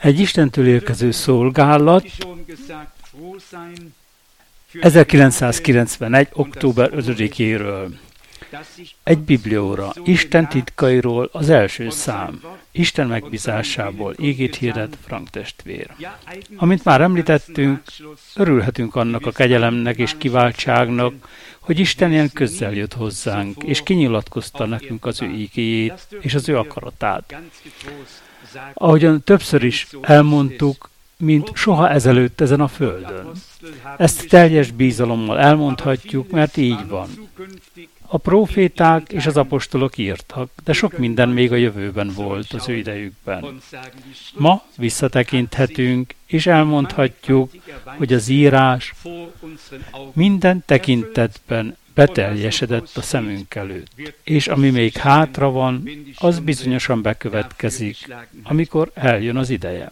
Egy Istentől érkező szolgálat 1991. október 5-éről. Egy biblióra, Isten titkairól az első szám, Isten megbízásából ígét hirdet Frank testvér. Amint már említettünk, örülhetünk annak a kegyelemnek és kiváltságnak, hogy Isten ilyen közel jött hozzánk, és kinyilatkozta nekünk az ő ígéjét és az ő akaratát. Ahogyan többször is elmondtuk, mint soha ezelőtt ezen a földön. Ezt teljes bízalommal elmondhatjuk, mert így van. A próféták és az apostolok írtak, de sok minden még a jövőben volt az ő idejükben. Ma visszatekinthetünk, és elmondhatjuk, hogy az írás minden tekintetben beteljesedett a szemünk előtt, és ami még hátra van, az bizonyosan bekövetkezik, amikor eljön az ideje.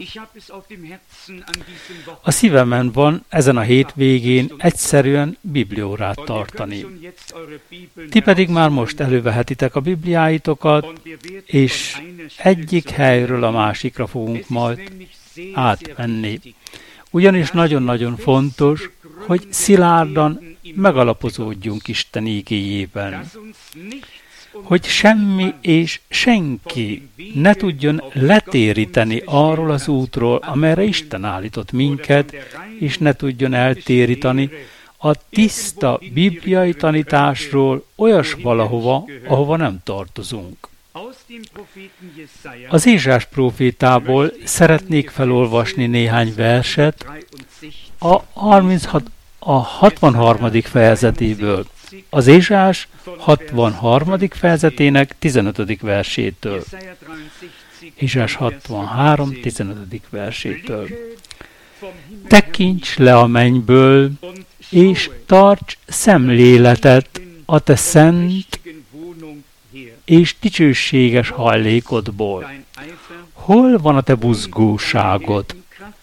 A szívemen van ezen a hétvégén egyszerűen bibliórát tartani. Ti pedig már most elővehetitek a bibliáitokat, és egyik helyről a másikra fogunk majd átmenni. Ugyanis nagyon-nagyon fontos, hogy szilárdan megalapozódjunk Isten ígéjében. Hogy semmi és senki ne tudjon letéríteni arról az útról, amelyre Isten állított minket, és ne tudjon eltérítani a tiszta bibliai tanításról olyas valahova, ahova nem tartozunk. Az Ézsás prófétából szeretnék felolvasni néhány verset a 63. fejezetéből, az Ézsás 63. fejezetének 15. versétől. Ézsás 63. 15. versétől. Tekints le a mennyből, és tarts szemléletet a te szent és dicsőséges hajlékodból. Hol van a te buzgóságod,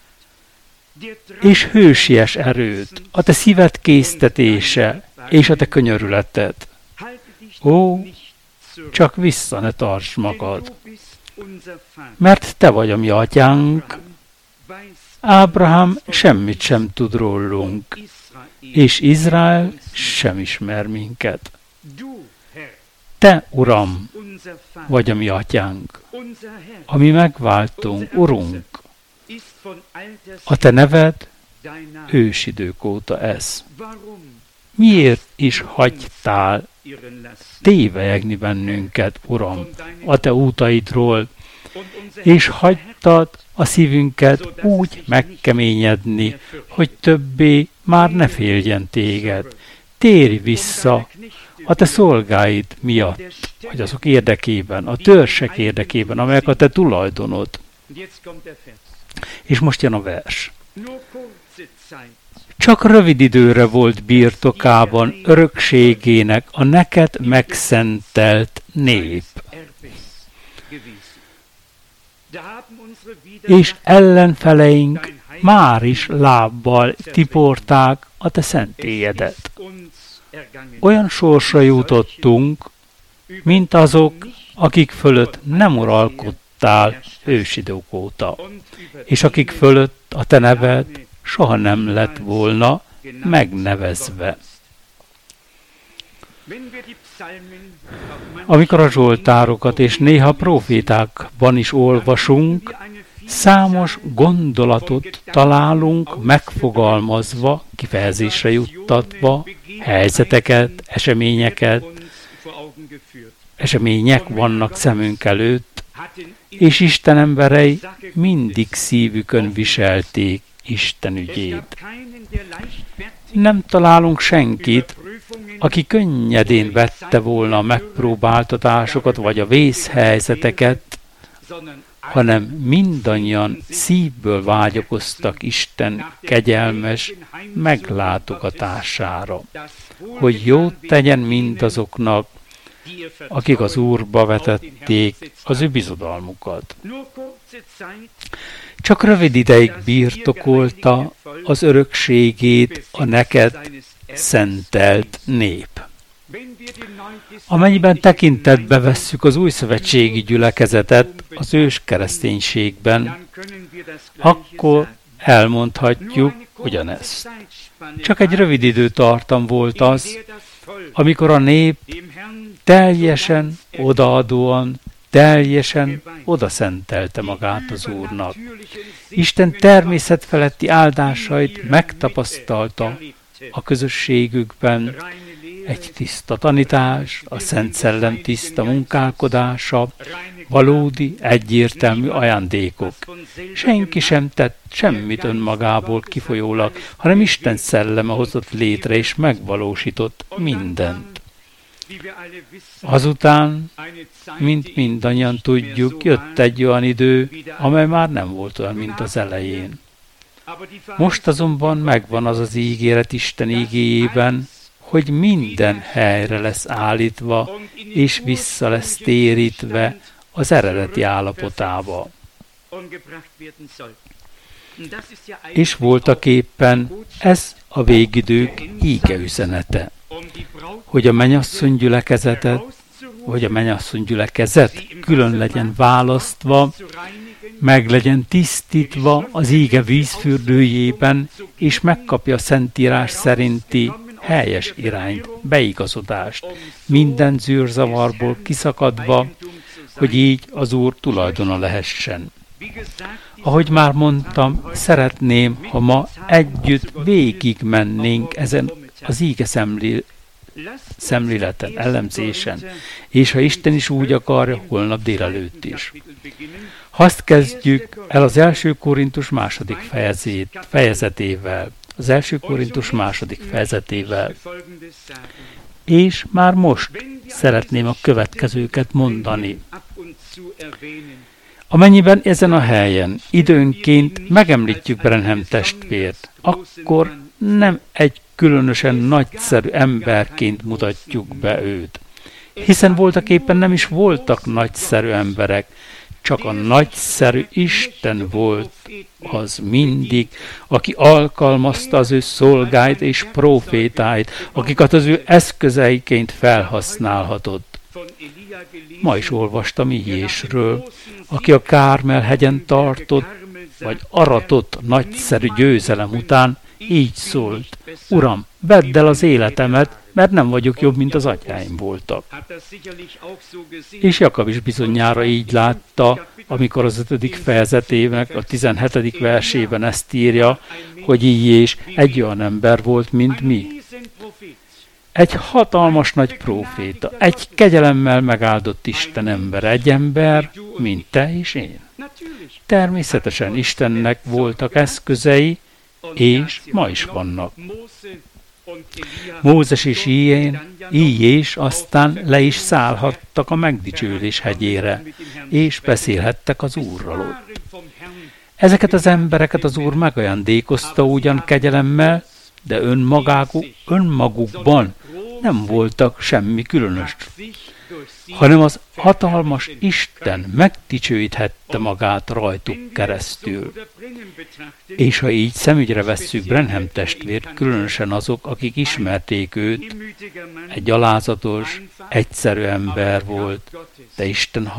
és hősies erőd, a te szíved késztetése, és a te könyörületed? Ó, csak vissza ne tarts magad, mert te vagy a mi atyánk, Ábrahám semmit sem tud rólunk, és Izrael sem ismer minket. Te, Uram, vagy a mi atyánk, a mi megváltunk, Urunk. A te neved ősidők óta ez. Miért is hagytál tévelyegni bennünket, Uram, a te útaidról, és hagytad a szívünket úgy megkeményedni, hogy többé már ne féljen téged. Térj vissza a te szolgáid miatt, vagy azok érdekében, a törzsek érdekében, amelyek a te tulajdonod. És most jön a vers. Csak rövid időre volt birtokában örökségének a neked megszentelt nép. És ellenfeleink már is lábbal tiporták a te szentélyedet. Olyan sorsra jutottunk, mint azok, akik fölött nem uralkodtál ősidők óta, és akik fölött a te neved soha nem lett volna megnevezve. Amikor a zsoltárokat és néha profétákban is olvasunk, számos gondolatot találunk megfogalmazva, kifejezésre juttatva, helyzeteket, események vannak szemünk előtt, és Isten emberei mindig szívükön viselték Isten ügyét. Nem találunk senkit, aki könnyedén vette volna a megpróbáltatásokat vagy a vészhelyzeteket, hanem mindannyian szívből vágyakoztak Isten kegyelmes meglátogatására, hogy jót tegyen mindazoknak, akik az Úrba vetették az ő bizodalmukat. Csak rövid ideig birtokolta az örökségét a neked szentelt nép. Amennyiben tekintetbe vesszük az újszövetségi gyülekezetet az ős kereszténységben, akkor elmondhatjuk ugyanezt. Csak egy rövid időtartam volt az, amikor a nép teljesen odaadóan, teljesen odaszentelte magát az Úrnak. Isten természetfeletti áldásait megtapasztalta a közösségükben, egy tiszta tanítás, a Szent Szellem tiszta munkálkodása, valódi, egyértelmű ajándékok. Senki sem tett semmit önmagából kifolyólag, hanem Isten szelleme hozott létre és megvalósított mindent. Azután, mint mindannyian tudjuk, jött egy olyan idő, amely már nem volt olyan, mint az elején. Most azonban megvan az az ígéret Isten igéjében, hogy minden helyre lesz állítva, és vissza lesz térítve az eredeti állapotába. És voltaképpen ez a végidők íge üzenete, hogy a mennyasszony gyülekezetet, vagy a mennyasszony gyülekezet külön legyen választva, meg legyen tisztítva az íge vízfürdőjében, és megkapja a Szentírás szerinti helyes irányt, beigazodást, minden zűrzavarból kiszakadva, hogy így az Úr tulajdona lehessen. Ahogy már mondtam, szeretném, ha ma együtt végigmennénk ezen az íge szemléleten, elemzésen, és ha Isten is úgy akarja, holnap délelőtt is. Azt kezdjük el az 1. Korintus 2. fejezetével. Az 1. Korintus 2. fejezetével. És már most szeretném a következőket mondani. Amennyiben ezen a helyen időnként megemlítjük Branham testvért, akkor nem egy különösen nagyszerű emberként mutatjuk be őt. Hiszen voltaképpen nem is voltak nagyszerű emberek, csak a nagyszerű Isten volt az mindig, aki alkalmazta az ő szolgáit és prófétáit, akiket az ő eszközeiként felhasználhatott. Ma is olvastam Ilyésről, aki a Kármel hegyen tartott, vagy aratott nagyszerű győzelem után, így szólt: Uram, vedd el az életemet, mert nem vagyok jobb, mint az atyáim voltak. És Jakab is bizonyára így látta, amikor az 5. fejezetének a 17. versében ezt írja, hogy Ilyés egy olyan ember volt, mint mi. Egy hatalmas nagy próféta, egy kegyelemmel megáldott Isten ember, egy ember, mint te és én. Természetesen Istennek voltak eszközei, és ma is vannak. Mózes és Ilyés aztán le is szállhattak a megdicsőlés hegyére, és beszélhettek az Úrral ott. Ezeket az embereket az Úr megajándékozta ugyan kegyelemmel, de önmagukban nem voltak semmi különös, hanem az hatalmas Isten megdicsőíthette magát rajtuk keresztül. És ha így szemügyre vesszük Branham testvért, különösen azok, akik ismerték őt, egy alázatos, egyszerű ember volt, de Isten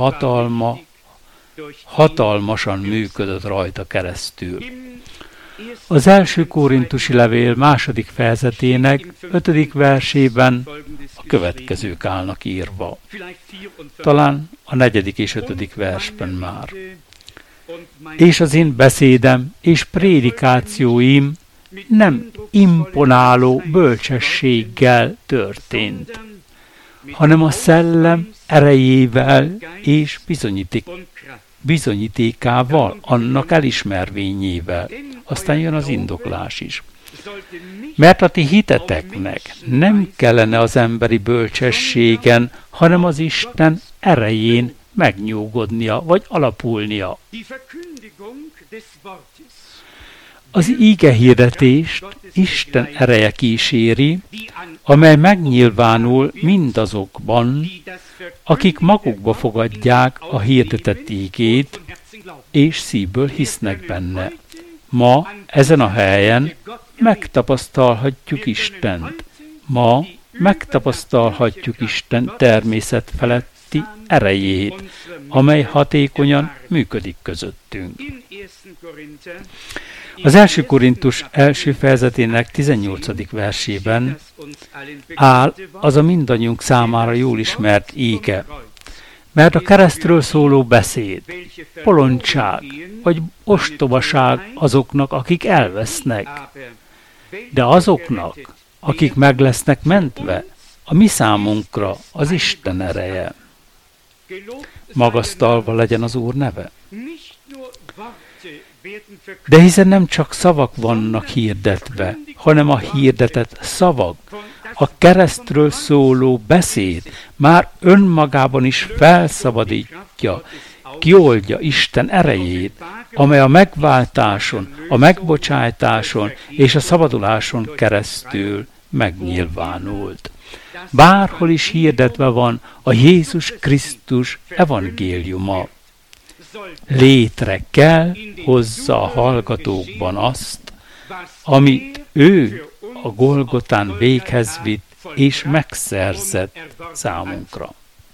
hatalmasan működött rajta keresztül. Az 1. korintusi levél 2. fejezetének 5. versében a következők állnak írva. Talán a 4. és 5. versben már. És az én beszédem és prédikációim nem imponáló bölcsességgel történt, hanem a szellem erejével és bizonyítékával, annak elismervényével. Aztán jön az indoklás is. Mert a ti hiteteknek nem kellene az emberi bölcsességen, hanem az Isten erején megnyugodnia, vagy alapulnia. Az íge hirdetést Isten ereje kíséri, amely megnyilvánul mindazokban, akik magukba fogadják a hirdetett ígét, és szívből hisznek benne. Ma, ezen a helyen megtapasztalhatjuk Istent. Ma megtapasztalhatjuk Isten természet feletti erejét, amely hatékonyan működik közöttünk. Az 1. Korintus első fejezetének 18. versében áll az a mindannyiunk számára jól ismert ége, mert a keresztről szóló beszéd, bolondság vagy ostobaság azoknak, akik elvesznek, de azoknak, akik meg lesznek mentve, a mi számunkra az Isten ereje. Magasztalva legyen az Úr neve. De hiszen nem csak szavak vannak hirdetve, hanem a hirdetett szavak, a keresztről szóló beszéd már önmagában is felszabadítja, kioldja Isten erejét, amely a megváltáson, a megbocsájtáson és a szabaduláson keresztül megnyilvánult. Bárhol is hirdetve van a Jézus Krisztus evangéliuma, létre kell hozza a hallgatókban azt, amit ő a Golgotán véghez vitt és megszerzett számunkra.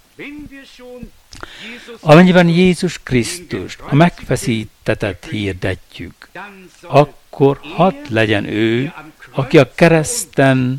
Amennyiben Jézus Krisztust, a megfeszítetet hirdetjük, akkor hadd legyen ő, aki a kereszten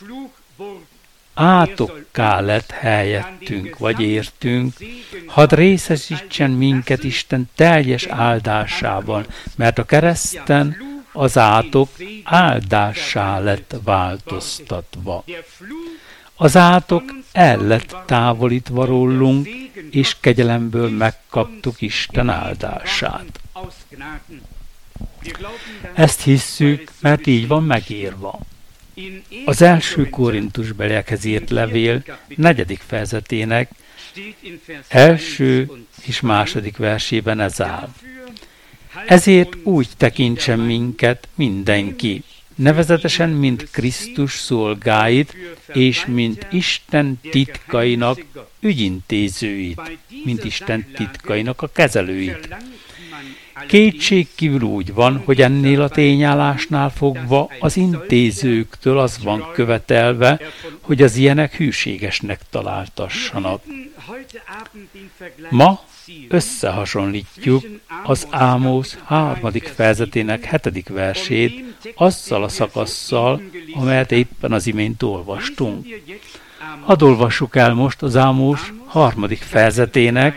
átokká lett helyettünk, vagy értünk, hadd részesítsen minket Isten teljes áldásában, mert a kereszten az átok áldássá lett változtatva. Az átok el lett távolítva rólunk, és kegyelemből megkaptuk Isten áldását. Ezt hisszük, mert így van megírva. Az 1. Korintusbeliekhez írt levél 4. fejezetének 1. és 2. versében ez áll. Ezért úgy tekintsen minket mindenki, nevezetesen, mint Krisztus szolgáit, és mint Isten titkainak ügyintézőit, mint Isten titkainak a kezelőit. Kétségkívül úgy van, hogy ennél a tényállásnál fogva az intézőktől az van követelve, hogy az ilyenek hűségesnek találtassanak. Ma összehasonlítjuk az Ámos 3. fejezetének 7. versét azzal a szakasszal, amelyet éppen az imént olvastunk. Hadd olvassuk el most az Ámos 3. fejezetének,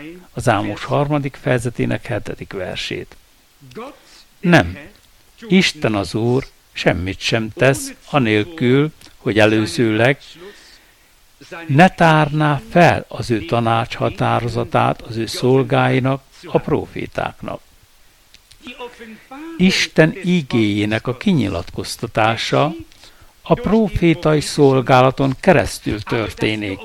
7. versét. Nem, Isten az Úr semmit sem tesz, anélkül, hogy előzőleg ne tárná fel az ő tanács határozatát az ő szolgáinak, a prófétáknak. Isten igéjének a kinyilatkoztatása a prófétai szolgálaton keresztül történik.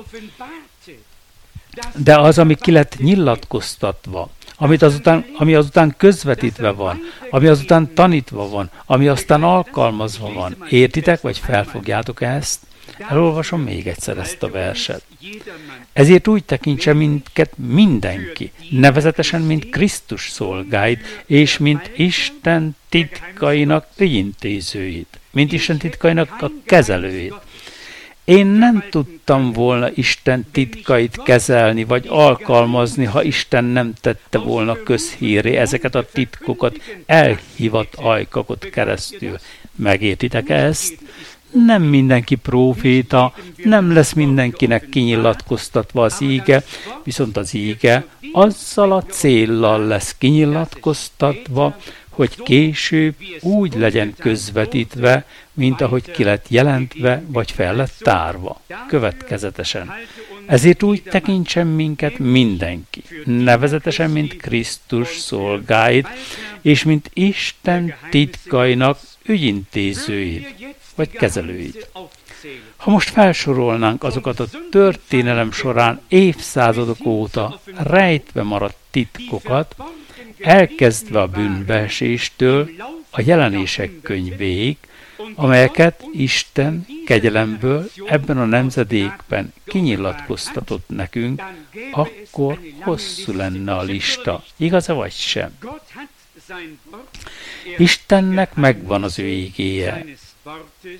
De az, ami ki lett nyilatkoztatva, ami azután közvetítve van, ami azután tanítva van, ami aztán alkalmazva van, értitek, vagy felfogjátok ezt? Elolvasom még egyszer ezt a verset. Ezért úgy tekintse minket mindenki, nevezetesen, mint Krisztus szolgáit, és mint Isten titkainak ügyintézőit, mint Isten titkainak a kezelőit. Én nem tudtam volna Isten titkait kezelni vagy alkalmazni, ha Isten nem tette volna közhírré ezeket a titkokat elhívat ajkakot keresztül. Megértitek ezt? Nem mindenki próféta, nem lesz mindenkinek kinyilatkoztatva az íge, viszont az íge azzal a céllal lesz kinyilatkoztatva, hogy később úgy legyen közvetítve, mint ahogy ki lett jelentve, vagy fel lett tárva, következetesen. Ezért úgy tekintsen minket mindenki, nevezetesen, mint Krisztus szolgáit, és mint Isten titkainak ügyintézőit, vagy kezelőit. Ha most felsorolnánk azokat a történelem során évszázadok óta rejtve maradt titkokat, elkezdve a bűnbeeséstől a Jelenések könyvéig, amelyeket Isten kegyelemből ebben a nemzedékben kinyilatkoztatott nekünk, akkor hosszú lenne a lista. Igaz-e vagy sem? Istennek megvan az ő ígéje.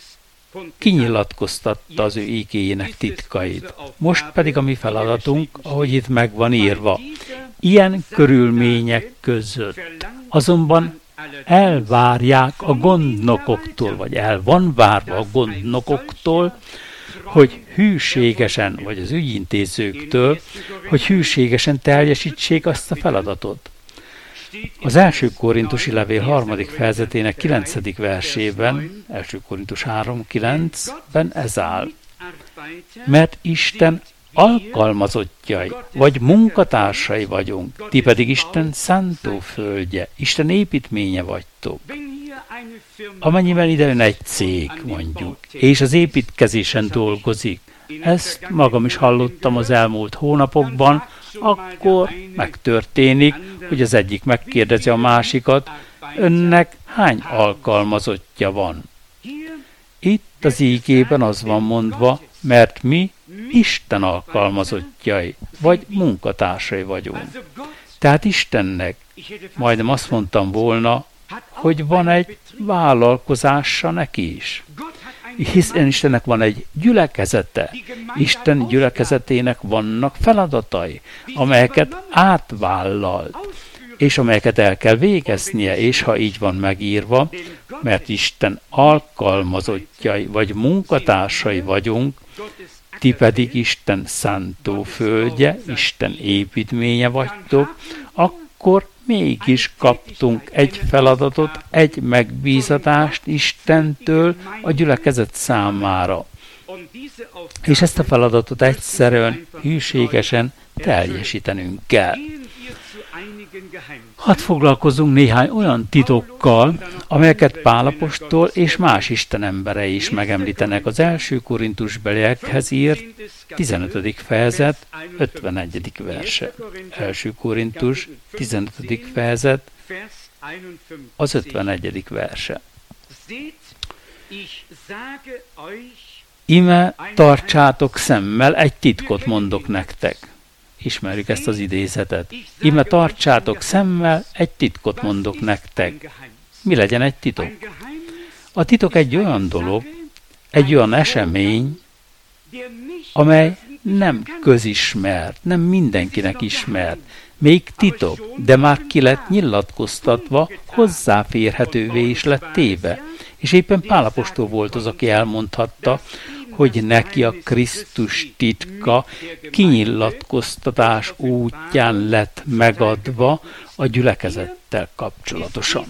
kinyilatkoztatta az ő ígéjének titkait. Most pedig a mi feladatunk, ahogy itt meg van írva, ilyen körülmények között azonban elvárják a gondnokoktól, vagy el van várva a gondnokoktól, hogy hűségesen, vagy az ügyintézőktől, hogy hűségesen teljesítsék azt a feladatot. Az első korintusi levél 3. fejezetének 9. versében, 1. Korintus 3.9-ben ez áll. Mert Isten alkalmazottjai, vagy munkatársai vagyunk, ti pedig Isten szántóföldje, Isten építménye vagytok. Amennyiben ide jön egy cég, mondjuk, és az építkezésen dolgozik, ezt magam is hallottam az elmúlt hónapokban, akkor megtörténik, hogy az egyik megkérdezi a másikat, önnek hány alkalmazottja van? Itt az ígében az van mondva, mert mi Isten alkalmazottjai, vagy munkatársai vagyunk. Tehát Istennek, majdnem azt mondtam volna, hogy van egy vállalkozása neki is. Hiszen Istennek van egy gyülekezete. Isten gyülekezetének vannak feladatai, amelyeket átvállalt, és amelyeket el kell végeznie, és ha így van megírva, mert Isten alkalmazottjai vagy munkatársai vagyunk, ti pedig Isten szántóföldje, Isten építménye vagytok, akkor mégis kaptunk egy feladatot, egy megbízatást Istentől a gyülekezet számára. És ezt a feladatot egyszerűen, hűségesen teljesítenünk kell. Hadd foglalkozzunk néhány olyan titokkal, amelyeket Pál apostol és más Isten emberei is megemlítenek az első Korintusbeliekhez írt 15. fejezet 51. verse. Első Korintus 15. fejezet az 51. verse. Ime tartsátok szemmel, egy titkot mondok nektek. Ismerjük ezt az idézetet. Ime tartsátok szemmel, egy titkot mondok nektek. Mi legyen egy titok? A titok egy olyan dolog, egy olyan esemény, amely nem közismert, nem mindenkinek ismert. Még titok, de már ki lett nyilatkoztatva, hozzáférhetővé is lett téve. És éppen Pál apostol volt az, aki elmondhatta, hogy neki a Krisztus titka kinyilatkoztatás útján lett megadva a gyülekezettel kapcsolatosan.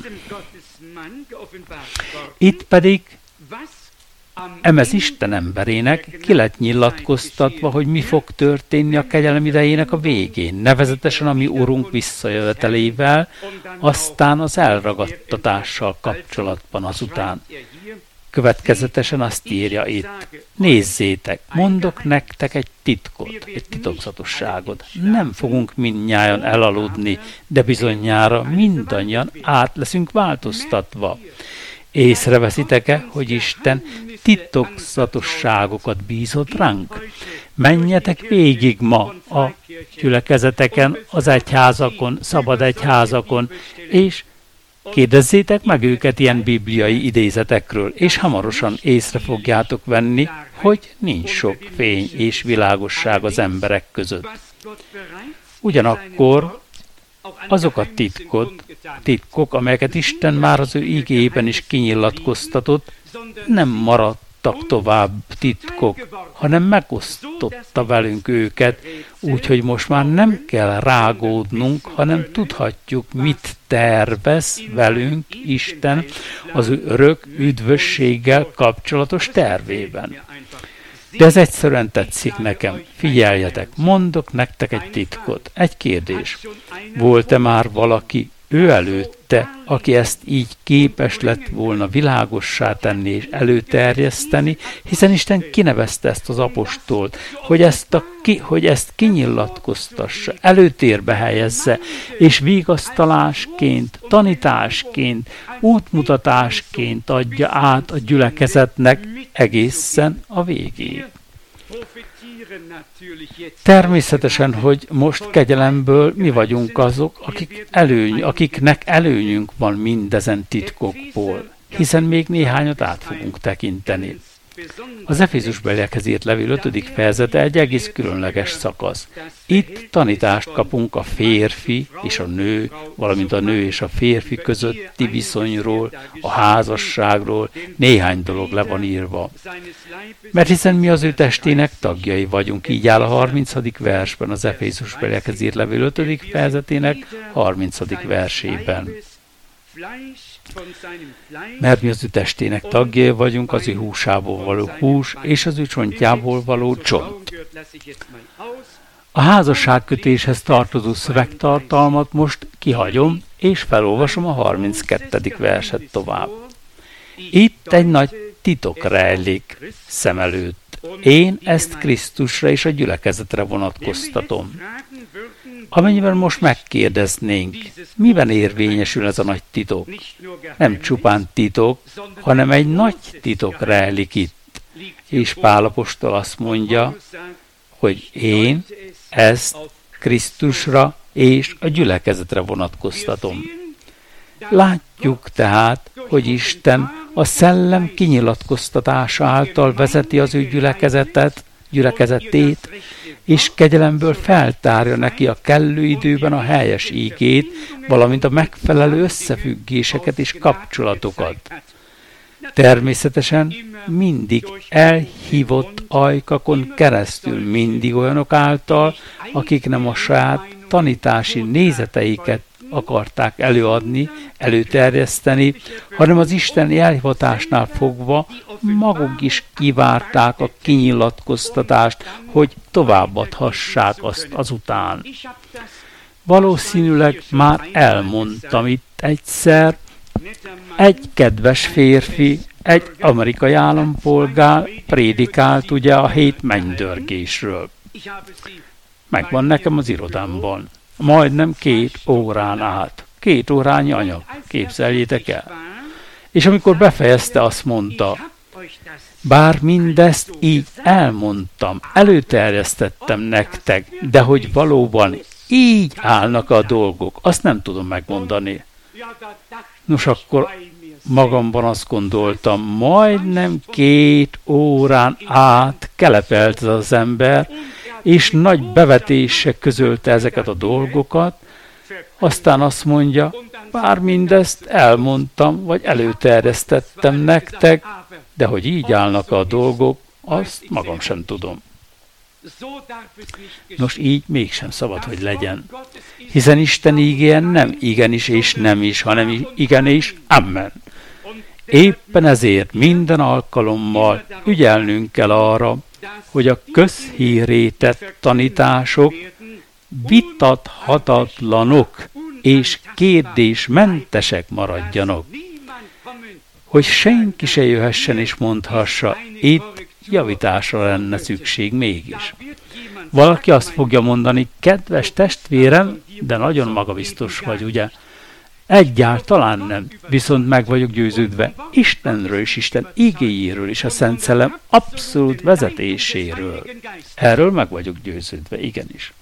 Itt pedig emez Isten emberének ki lett nyilatkoztatva, hogy mi fog történni a kegyelem idejének a végén, nevezetesen a mi Urunk visszajövetelével, aztán az elragadtatással kapcsolatban azután. Következetesen azt írja itt, nézzétek, mondok nektek egy titkot, egy titokzatosságot. Nem fogunk mindnyájan elaludni, de bizonyára mindannyian át leszünk változtatva. Észreveszitek-e, hogy Isten titokzatosságokat bízott ránk? Menjetek végig ma a gyülekezeteken, az egyházakon, szabad egyházakon, és kérdezzétek meg őket ilyen bibliai idézetekről, és hamarosan észre fogjátok venni, hogy nincs sok fény és világosság az emberek között. Ugyanakkor azok a titkok, amelyeket Isten már az ő ígéjében is kinyilatkoztatott, nem maradtak tovább titkok, hanem megosztotta velünk őket, úgyhogy most már nem kell rágódnunk, hanem tudhatjuk, mit tervez velünk Isten az örök üdvösséggel kapcsolatos tervében. De ez egyszerűen tetszik nekem. Figyeljetek, mondok nektek egy titkot. Egy kérdés. Volt-e már valaki ő előtte, aki ezt így képes lett volna világossá tenni és előterjeszteni, hiszen Isten kinevezte ezt az apostolt, hogy ezt kinyilatkoztassa, előtérbe helyezze, és vigasztalásként, tanításként, útmutatásként adja át a gyülekezetnek egészen a végéig. Természetesen, hogy most kegyelemből mi vagyunk azok, akiknek előnyünk van mindezen titkokból, hiszen még néhányat át fogunk tekinteni. Az Efézusbeliekhez írt levél 5. fejezete egy egész különleges szakasz. Itt tanítást kapunk a férfi és a nő, valamint a nő és a férfi közötti viszonyról, a házasságról, néhány dolog le van írva. Mert hiszen mi az ő testének tagjai vagyunk, így áll a 30. versben az Efézusbeliekhez írt levél 5. fejezetének 30. versében. Mert mi az ő testének tagjai vagyunk, az ő húsából való hús, és az ő csontjából való csont. A házasságkötéshez tartozó szövegtartalmat most kihagyom, és felolvasom a 32. verset tovább. Itt egy nagy titok rejlik szem előtt. Én ezt Krisztusra és a gyülekezetre vonatkoztatom. Amennyiben most megkérdeznénk, miben érvényesül ez a nagy titok? Nem csupán titok, hanem egy nagy titok rejlik itt. És Pál apostol azt mondja, hogy én ezt Krisztusra és a gyülekezetre vonatkoztatom. Látjuk tehát, hogy Isten a szellem kinyilatkoztatása által vezeti az ő gyülekezetét, és kegyelemből feltárja neki a kellő időben a helyes ígét, valamint a megfelelő összefüggéseket és kapcsolatokat. Természetesen mindig elhívott ajkakon keresztül, mindig olyanok által, akik nem a saját tanítási nézeteiket akarták előadni, előterjeszteni, hanem az isteni elhivatásnál fogva maguk is kivárták a kinyilatkoztatást, hogy továbbadhassák azt azután. Valószínűleg már elmondtam itt egyszer, egy kedves férfi, egy amerikai állampolgár prédikált ugye a 7 mennydörgésről. Megvan nekem az irodámban. Majdnem 2 órán át. 2 órányi anyag. Képzeljétek el. És amikor befejezte, azt mondta, bár mindezt így elmondtam, előterjesztettem nektek, de hogy valóban így állnak a dolgok, azt nem tudom megmondani. Nos, akkor magamban azt gondoltam, majdnem 2 órán át kelepelt az ember, és nagy bevetéssel közölte ezeket a dolgokat, aztán azt mondja, bár mindezt elmondtam, vagy előterjesztettem nektek, de hogy így állnak a dolgok, azt magam sem tudom. Nos, így mégsem szabad, hogy legyen. Hiszen Isten ígéje nem igenis és nem is, hanem igen és amen. Éppen ezért minden alkalommal ügyelnünk kell arra, hogy a közhírrétett tanítások vitathatatlanok és kérdésmentesek maradjanak. Hogy senki se jöhessen és mondhassa, itt javításra lenne szükség mégis. Valaki azt fogja mondani, kedves testvérem, de nagyon magabiztos vagy, ugye? Egyáltalán nem, viszont meg vagyok győződve Istenről és Isten igéjéről és a Szent Szellem abszolút vezetéséről. Erről meg vagyok győződve, igenis.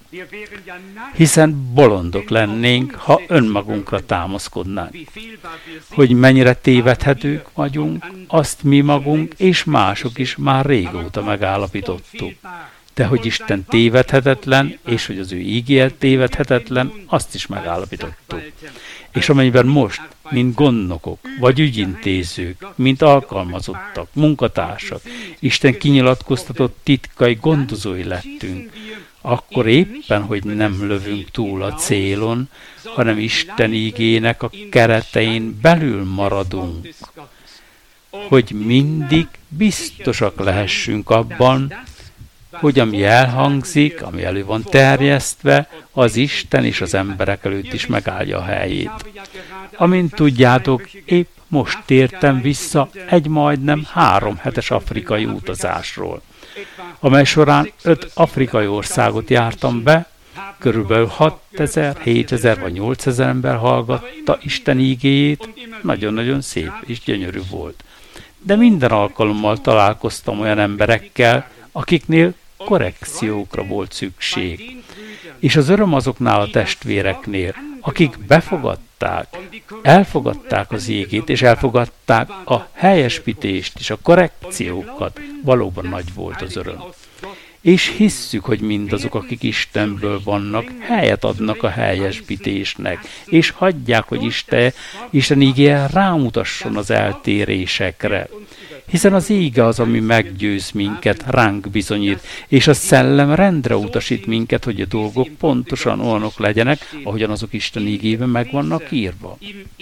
Hiszen bolondok lennénk, ha önmagunkra támaszkodnánk. Hogy mennyire tévedhetők vagyunk, azt mi magunk és mások is már régóta megállapítottuk. De hogy Isten tévedhetetlen, és hogy az ő ígéje tévedhetetlen, azt is megállapítottuk. És amennyiben most, mint gondnokok, vagy ügyintézők, mint alkalmazottak, munkatársak, Isten kinyilatkoztatott titkai gondozói lettünk, akkor éppen, hogy nem lövünk túl a célon, hanem Isten ígének a keretein belül maradunk, hogy mindig biztosak lehessünk abban, hogy ami elhangzik, ami elő van terjesztve, az Isten és az emberek előtt is megállja a helyét. Amint tudjátok, épp most tértem vissza egy majdnem 3 hetes afrikai utazásról, amely során 5 afrikai országot jártam be, körülbelül 6000, 7000 vagy 8000 ember hallgatta Isten ígéjét, nagyon-nagyon szép és gyönyörű volt. De minden alkalommal találkoztam olyan emberekkel, akiknél korrekciókra volt szükség. És az öröm azoknál a testvéreknél, akik befogadták, elfogadták az ígét, és elfogadták a helyesbítést és a korrekciókat, valóban nagy volt az öröm. És hisszük, hogy mindazok, akik Istenből vannak, helyet adnak a helyesbítésnek, és hagyják, hogy Isten ígéje rámutasson az eltérésekre. Hiszen az íge az, ami meggyőz minket, ránk bizonyít, és a szellem rendre utasít minket, hogy a dolgok pontosan olyanok legyenek, ahogyan azok Isten ígében meg vannak írva.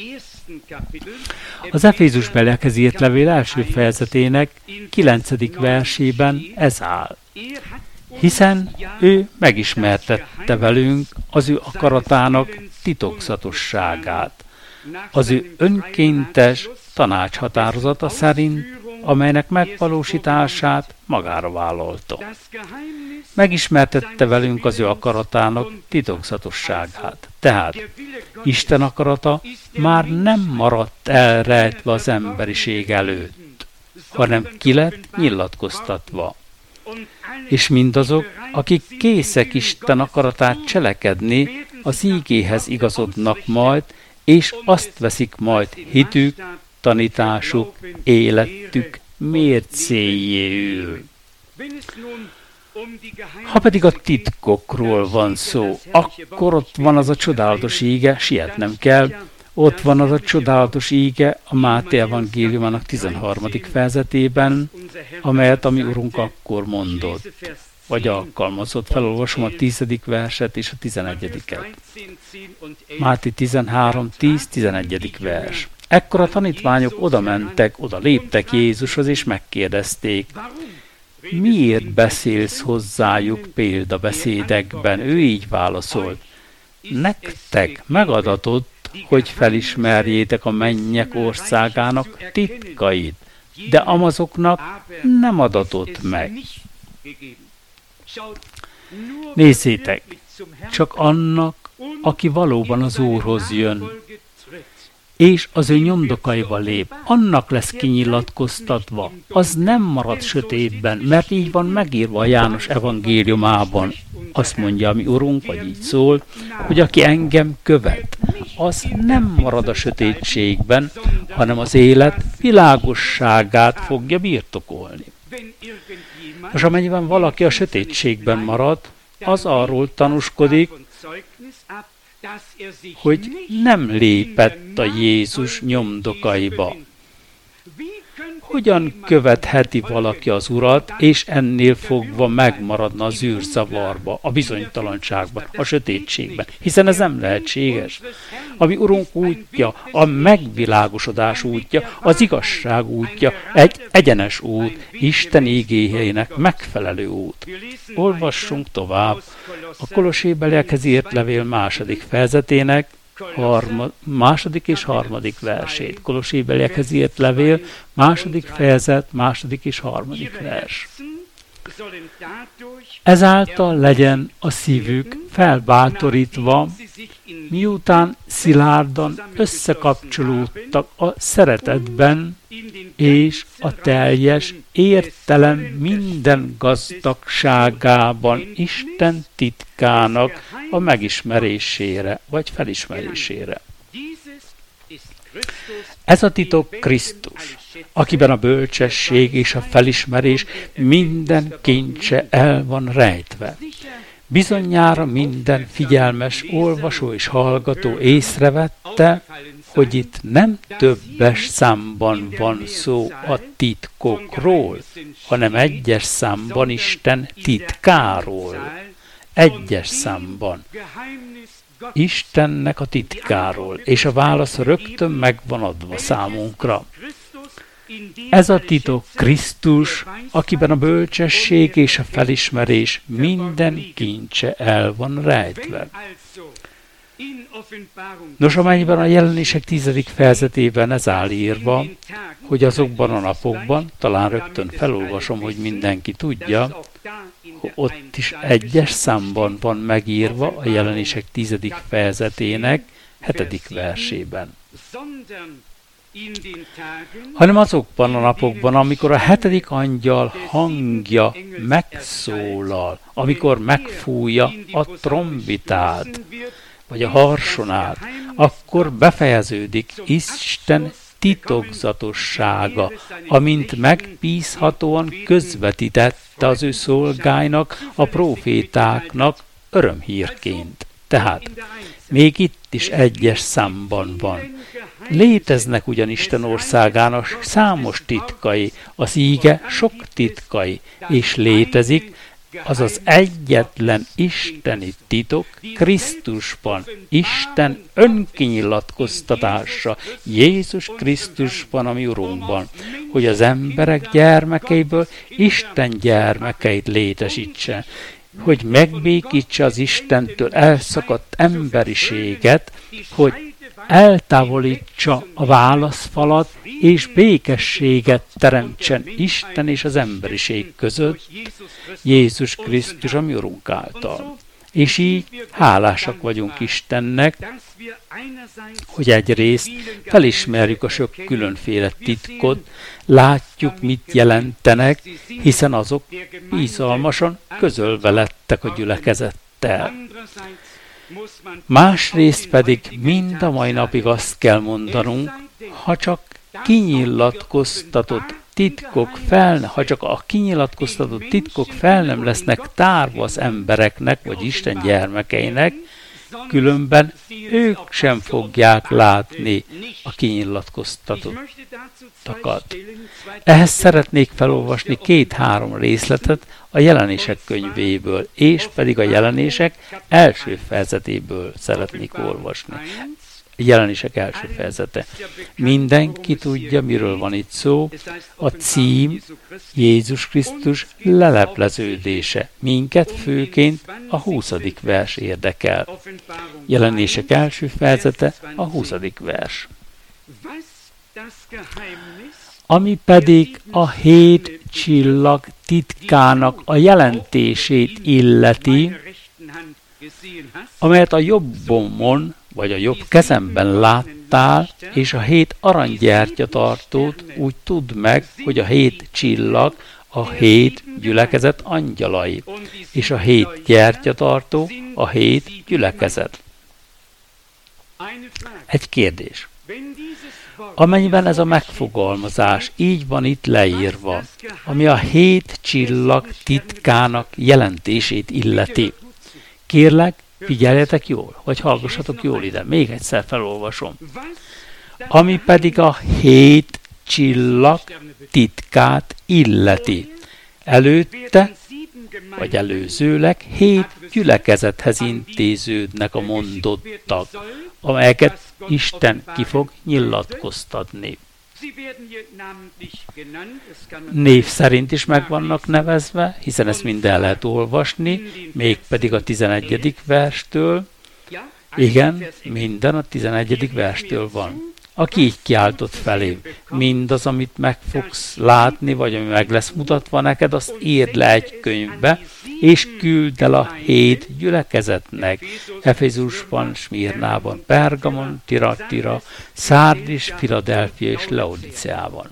Az Efézusbeliekhez írt levél első fejezetének 9. versében ez áll. Hiszen ő megismertette velünk az ő akaratának titokzatosságát, az ő önkéntes tanácshatározata szerint, amelynek megvalósítását magára vállalta. Megismertette velünk az ő akaratának titokzatosságát. Tehát Isten akarata már nem maradt elrejtve az emberiség előtt, hanem ki lett nyilatkoztatva. És mindazok, akik készek Isten akaratát cselekedni, az ígéhez igazodnak majd, és azt veszik majd hitük, tanításuk, életük mércéjéül. Ha pedig a titkokról van szó, akkor ott van az a csodálatos íge, sietnem kell, ott van az a csodálatos íge a Máté evangéliumának 13. fejezetében, amelyet a mi Urunk akkor mondott, vagy alkalmazott. Felolvasom a 10. verset és a 11-et. Máté 13, 10, 11. vers. Ekkor a tanítványok oda mentek, oda léptek Jézushoz, és megkérdezték, miért beszélsz hozzájuk példabeszédekben? Ő így válaszolt, nektek megadatott, hogy felismerjétek a mennyek országának titkait, de amazoknak nem adatott meg. Nézzétek, csak annak, aki valóban az Úrhoz jön, és az ő nyomdokaiba lép, annak lesz kinyilatkoztatva, az nem marad sötétben, mert így van megírva a János evangéliumában. Azt mondja a mi Urunk, vagy így szól, hogy aki engem követ, az nem marad a sötétségben, hanem az élet világosságát fogja birtokolni. Most amennyiben valaki a sötétségben marad, az arról tanúskodik, hogy nem lépett a Jézus nyomdokaiba. Hogyan követheti valaki az Urat, és ennél fogva megmaradna az űrzavarba, a bizonytalanságban, a sötétségben, hiszen ez nem lehetséges. A mi Urunk útja, a megvilágosodás útja, az igazság útja, egy egyenes út, Isten ígéjének megfelelő út. Olvassunk tovább a Kolossébeliekhez írt levél 2. fejezetének, második és harmadik versét. Kolossébeliekhez írt levél, 2. fejezet, 2. és 3. vers. Ezáltal legyen a szívük felbátorítva, miután szilárdan összekapcsolódtak a szeretetben, és a teljes értelem minden gazdagságában Isten titkának a megismerésére, vagy felismerésére. Ez a titok Krisztus, akiben a bölcsesség és a felismerés minden kincse el van rejtve. Bizonyára minden figyelmes olvasó és hallgató észrevette, hogy itt nem többes számban van szó a titkokról, hanem egyes számban Isten titkáról. Egyes számban. Istennek a titkáról, és a válasz rögtön megvan adva számunkra. Ez a titok Krisztus, akiben a bölcsesség és a felismerés minden kincse el van rejtve. Nos, amennyiben a Jelenések 10. fejezetében ez áll írva, hogy azokban a napokban, talán rögtön felolvasom, hogy mindenki tudja, ott is egyes számban van megírva a Jelenések 10. fejezetének 7. versében. hanem azokban a napokban, amikor a 7. angyal hangja megszólal, amikor megfújja a trombitát, vagy a harsonát, akkor befejeződik Isten titokzatossága, amint megbízhatóan közvetítette az ő szolgáinak, a prófétáknak örömhírként. Tehát még itt is 1-es számban van. Léteznek ugyan Isten országának számos titkai, az íge sok titkai, és létezik az az egyetlen isteni titok Krisztusban, Isten önkinyilatkoztatása Jézus Krisztusban, a mi Urunkban, hogy az emberek gyermekeiből Isten gyermekeit létesítse, hogy megbékítse az Istentől elszakadt emberiséget, hogy eltávolítsa a válaszfalat, és békességet teremtsen Isten és az emberiség között, Jézus Krisztus, a mi Urunk által. És így hálásak vagyunk Istennek, hogy egyrészt felismerjük a sok különféle titkot, látjuk, mit jelentenek, hiszen azok bizalmasan közölve lettek a gyülekezettel. Másrészt pedig mind a mai napig azt kell mondanunk, ha csak a kinyilatkoztatott titkok fel nem lesznek tárva az embereknek, vagy Isten gyermekeinek, különben ők sem fogják látni a kinyilatkoztatottakat. Ehhez szeretnék felolvasni 2-3 részletet a Jelenések könyvéből, és pedig a Jelenések első fejezetéből szeretnék olvasni. Jelenések első fejezete. Mindenki tudja, miről van itt szó. A cím Jézus Krisztus lelepleződése. Minket főként a 20. vers érdekel. Jelenések első fejezete, a 20. vers. Ami pedig a 7 csillag titkának a jelentését illeti, amelyet a jobbomon, vagy a jobb kezemben láttál, és a 7 aranygyertyatartót, úgy tudd meg, hogy a 7 csillag a 7 gyülekezet angyalai, és a 7 gyertyatartó a 7 gyülekezet. Egy kérdés. Amennyiben ez a megfogalmazás így van itt leírva, ami a 7 csillag titkának jelentését illeti, kérlek, figyeljetek jól, vagy hallgassatok jól ide. Még egyszer felolvasom. Ami pedig a 7 csillag titkát illeti. Előtte, vagy előzőleg 7 gyülekezethez intéződnek a mondottak, amelyeket Isten ki fog nyilatkoztatni. Név szerint is meg vannak nevezve, hiszen ezt minden lehet olvasni, mégpedig a 11. verstől. Igen, minden a 11. verstől van. Aki így kiáltott felém, mindaz, amit meg fogsz látni, vagy ami meg lesz mutatva neked, azt írd le egy könyvbe, és küld el a 7 gyülekezetnek. Efézusban, Smírnában, Pergamon, Tiratira, Szárdis, Philadelphia és Laodiceában.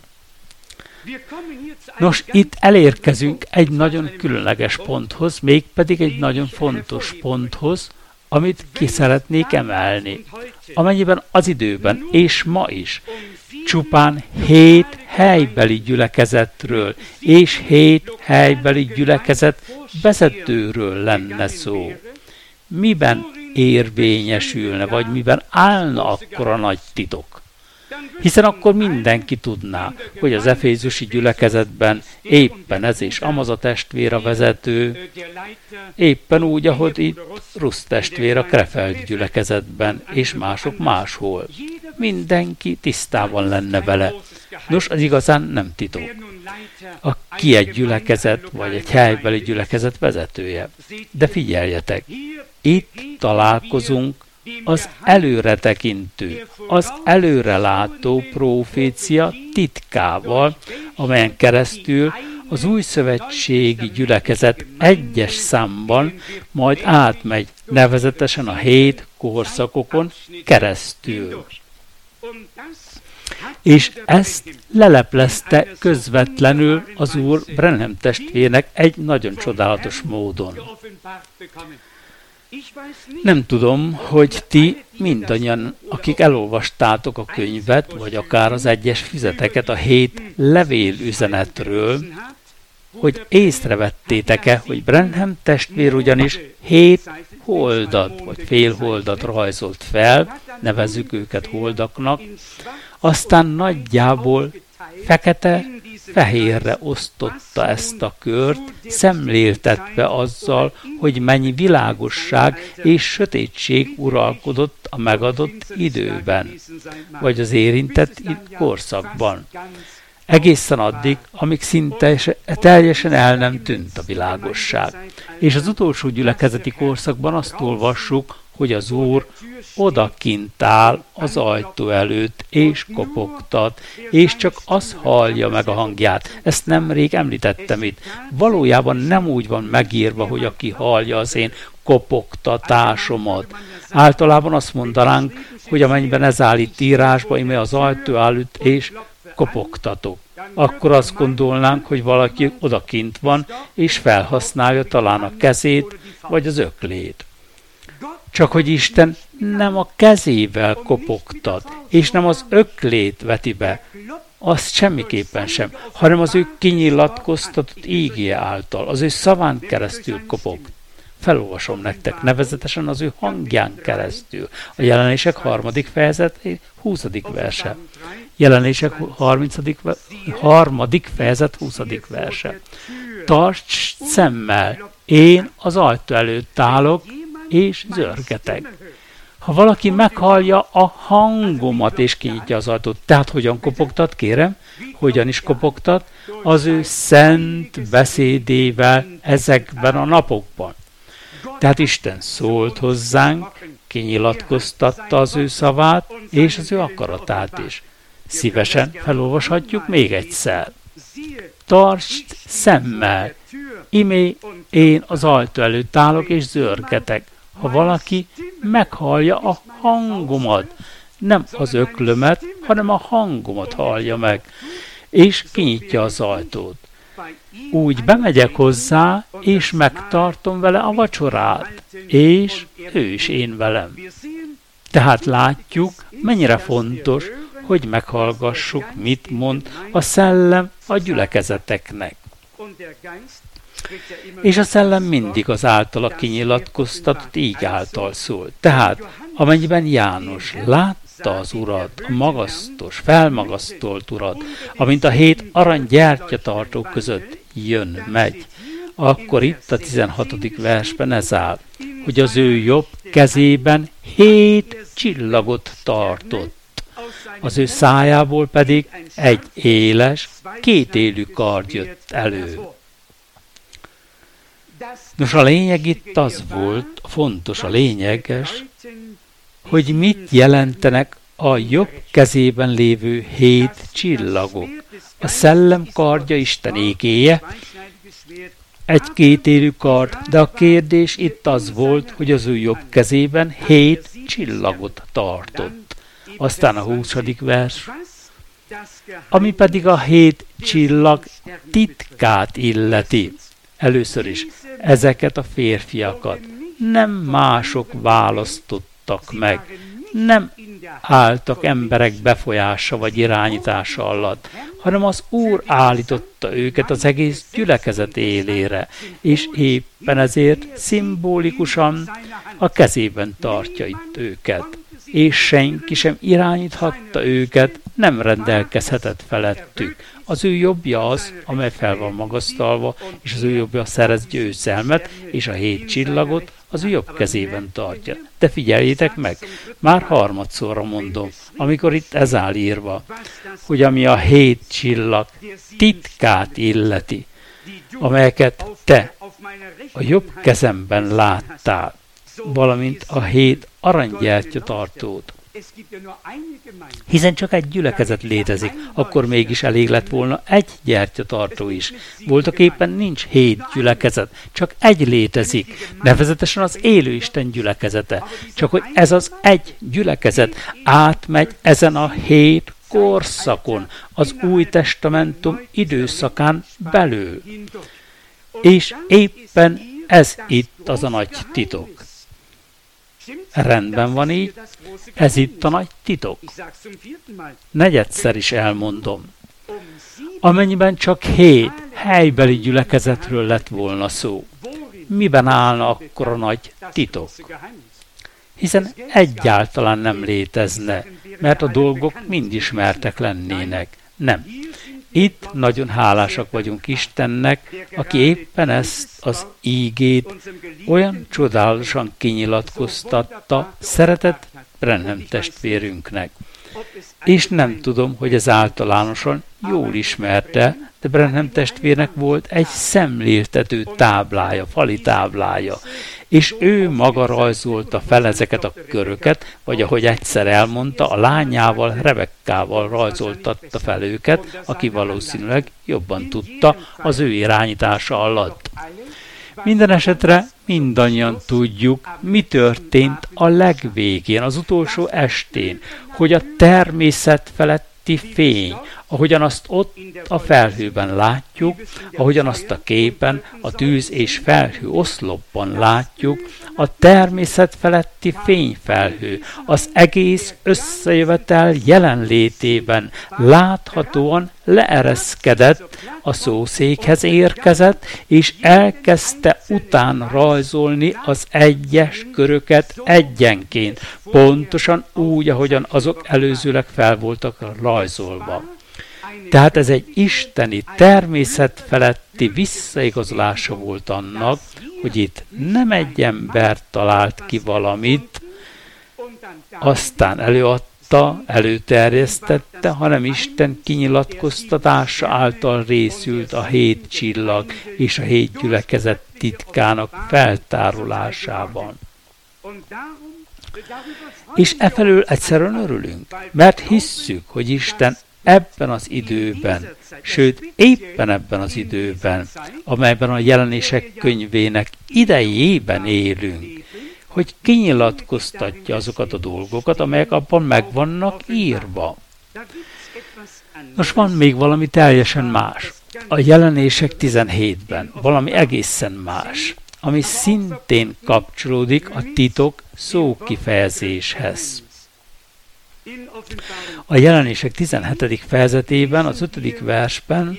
Nos, itt elérkezünk egy nagyon különleges ponthoz, mégpedig egy nagyon fontos ponthoz, amit ki szeretnék emelni. Amennyiben az időben, és ma is, csupán 7 helybeli gyülekezetről és 7 helybeli gyülekezet vezetőről lenne szó. Miben érvényesülne, vagy miben állna akkor a nagy titok? Hiszen akkor mindenki tudná, hogy az efézusi gyülekezetben éppen ez és Amaza testvér a vezető, éppen úgy, ahogy itt Rusz testvér a Krefeld gyülekezetben, és mások máshol. Mindenki tisztában lenne vele. Nos, az igazán nem titok. Ki egy gyülekezet, vagy egy helybeli gyülekezet vezetője. De figyeljetek, itt találkozunk az előretekintő, az előrelátó prófécia titkával, amelyen keresztül az új szövetségi gyülekezet 1-es számban majd átmegy, nevezetesen a 7 korszakokon keresztül. és ezt leleplezte közvetlenül az Úr Branham testvérnek egy nagyon csodálatos módon. Nem tudom, hogy ti mindannyian, akik elolvastátok a könyvet, vagy akár az egyes füzeteket a 7 levélüzenetről, hogy észrevettétek-e, hogy Branham testvér ugyanis 7 holdat, vagy félholdat rajzolt fel, nevezzük őket holdaknak, aztán nagyjából fekete-fehérre osztotta ezt a kört, szemléltetve azzal, hogy mennyi világosság és sötétség uralkodott a megadott időben, vagy az érintett korszakban. Egészen addig, amíg szinte teljesen el nem tűnt a világosság. És az utolsó gyülekezeti korszakban azt olvassuk, hogy az Úr odakint áll az ajtó előtt, és kopogtat, és csak az hallja meg a hangját. Ezt nemrég említettem itt. Valójában nem úgy van megírva, hogy aki hallja az én kopogtatásomat. Általában azt mondanánk, hogy amennyiben ez áll itt írásba, íme az ajtó előtt, és kopogtatok. Akkor azt gondolnánk, hogy valaki odakint van, és felhasználja talán a kezét, vagy az öklét. Csak hogy Isten nem a kezével kopogtat, és nem az öklét veti be, azt semmiképpen sem, hanem az ő kinyilatkoztatott ígéje által, az ő szaván keresztül kopog. Felolvasom nektek, nevezetesen az ő hangján keresztül. A Jelenések 3. fejezet 20. verse. Jelenések 3. fejezet 20. verse. Tarts szemmel, én az ajtó előtt állok, és zörgetek. Ha valaki meghallja a hangomat, és kinyitja az ajtót, tehát hogyan kopogtat, kérem? Hogyan is kopogtat? Az ő szent beszédével ezekben a napokban. Tehát Isten szólt hozzánk, kinyilatkoztatta az ő szavát, és az ő akaratát is. Szívesen felolvashatjuk még egyszer. Tartsd szemmel, imé én az ajtó előtt állok, és zörgetek. Ha valaki meghallja a hangomat, nem az öklömet, hanem a hangomat hallja meg, és kinyitja az ajtót. Úgy bemegyek hozzá, és megtartom vele a vacsorát, és ő is én velem. Tehát látjuk, mennyire fontos, hogy meghallgassuk, mit mond a szellem a gyülekezeteknek. És a szellem mindig az általa kinyilatkoztatott íg által szól. Tehát, amennyiben János látta az Urat, a magasztos, felmagasztolt Urat, amint a 7 aranygyertyatartók között jön, megy, akkor itt a 16. versben ez áll, hogy az ő jobb kezében 7 csillagot tartott. Az ő szájából pedig egy éles, kétélű kard jött elő. Nos, a lényeg itt az volt, fontos, a lényeges, hogy mit jelentenek a jobb kezében lévő 7 csillagok. A szellem kardja Isten ékéje, egy kétélű kard, de a kérdés itt az volt, hogy az ő jobb kezében 7 csillagot tartott. Aztán a 20. vers, ami pedig a 7 csillag titkát illeti. Először is ezeket a férfiakat nem mások választottak meg, nem álltak emberek befolyása vagy irányítása alatt, hanem az Úr állította őket az egész gyülekezet élére, és éppen ezért szimbolikusan a kezében tartja itt őket, és senki sem irányíthatta őket, nem rendelkezhetett felettük. Az ő jobbja az, amely fel van magasztalva, és az ő jobbja szerez győzelmet, és a 7 csillagot az ő jobb kezében tartja. De figyeljétek meg, már harmadszorra mondom, amikor itt ez áll írva, hogy ami a 7 csillag titkát illeti, amelyeket te a jobb kezemben láttál, valamint a 7 aranygyertyatartót. Hiszen csak egy gyülekezet létezik, akkor mégis elég lett volna egy gyertyatartó is. Voltaképpen nincs 7 gyülekezet, csak egy létezik, nevezetesen az élő Isten gyülekezete. Csak hogy ez az egy gyülekezet átmegy ezen a 7 korszakon, az Új Testamentum időszakán belül. És éppen ez itt az a nagy titok. Rendben van így, ez itt a nagy titok. Negyedszer is elmondom. Amennyiben csak 7 helybeli gyülekezetről lett volna szó, miben állna akkor a nagy titok? Hiszen egyáltalán nem létezne, mert a dolgok mind ismertek lennének. Nem. Itt nagyon hálásak vagyunk Istennek, aki éppen ezt az ígét olyan csodálatosan kinyilatkoztatta szeretett Branham testvérünknek. És nem tudom, hogy ez általánosan jól ismerte, de Branham testvérnek volt egy szemléltető táblája, fali táblája, és ő maga rajzolta fel ezeket a köröket, vagy ahogy egyszer elmondta, a lányával, Rebekkával rajzoltatta fel őket, aki valószínűleg jobban tudta az ő irányítása alatt. Minden esetre mindannyian tudjuk, mi történt a legvégén, az utolsó estén, hogy a természet feletti fény, ahogyan azt ott a felhőben látjuk, ahogyan azt a képen, a tűz és felhő oszlopban látjuk, a természet feletti fényfelhő az egész összejövetel jelenlétében láthatóan leereszkedett, a szószékhez érkezett, és elkezdte után rajzolni az egyes köröket egyenként, pontosan úgy, ahogyan azok előzőleg fel voltak rajzolva. Tehát ez egy isteni természet feletti visszaigazolása volt annak, hogy itt nem egy ember talált ki valamit, aztán előadta, előterjesztette, hanem Isten kinyilatkoztatása által részült a 7 csillag és a 7 gyülekezet titkának feltárulásában. És efelől egyszerűen örülünk, mert hisszük, hogy Isten ebben az időben, sőt éppen ebben az időben, amelyben a Jelenések könyvének idejében élünk, hogy kinyilatkoztatja azokat a dolgokat, amelyek abban meg vannak írva. Nos, van még valami teljesen más. A Jelenések 17-ben valami egészen más, ami szintén kapcsolódik a titok szókifejezéshez. A Jelenések 17. fejezetében, az 5. versben,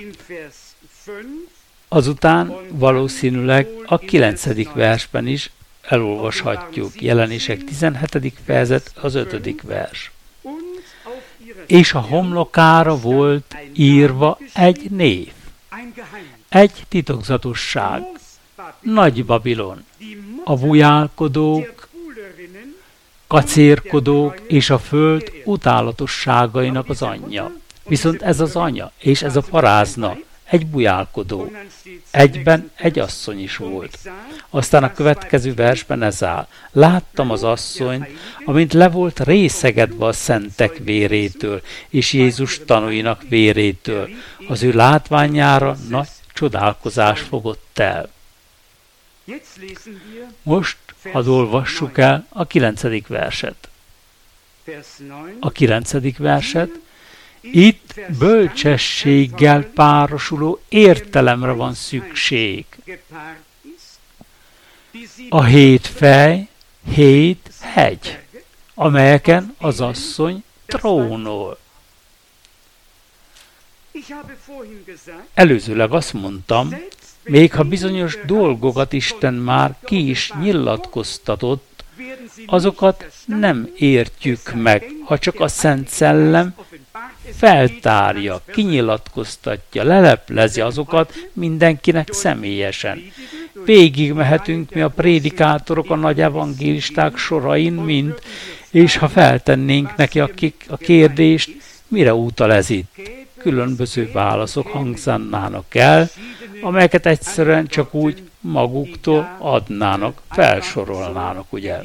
azután valószínűleg a 9. versben is elolvashatjuk. Jelenések 17. fejezet, az 5. vers. És a homlokára volt írva egy név, egy titokzatosság, Nagy Babilon, a bujálkodók, kacérkodók és a föld utálatosságainak az anyja. Viszont ez az anya és ez a parázna egy bujálkodó. Egyben egy asszony is volt. Aztán a következő versben ez áll. Láttam az asszonyt, amint le volt részegedve a szentek vérétől, és Jézus tanúinak vérétől. Az ő látványára nagy csodálkozás fogott el. Most hadd olvassuk el a 9. verset. A 9. verset. Itt bölcsességgel párosuló értelemre van szükség. A 7 fej, 7 hegy, amelyeken az asszony trónol. Előzőleg azt mondtam, még ha bizonyos dolgokat Isten már ki is nyilatkoztatott, azokat nem értjük meg, ha csak a Szent Szellem feltárja, kinyilatkoztatja, leleplezi azokat mindenkinek személyesen. Végigmehetünk mi a prédikátorok, a nagy evangélisták sorain mind, és ha feltennénk neki a kérdést, mire utal ez itt? Különböző válaszok hangzannának el, amelyeket egyszerűen csak úgy maguktól adnának, felsorolnának, ugye?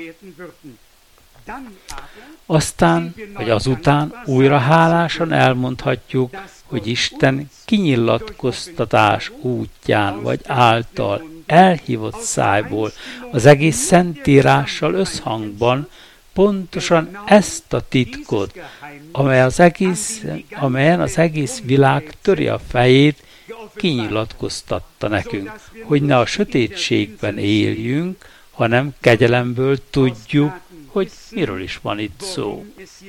Aztán, vagy azután újra hálásan elmondhatjuk, hogy Isten kinyilatkoztatás útján vagy által elhívott szájból az egész Szentírással összhangban pontosan ezt a titkot, amelyen az egész világ töri a fejét, kinyilatkoztatta nekünk, hogy ne a sötétségben éljünk, hanem kegyelemből tudjuk, hogy miről is van itt szó.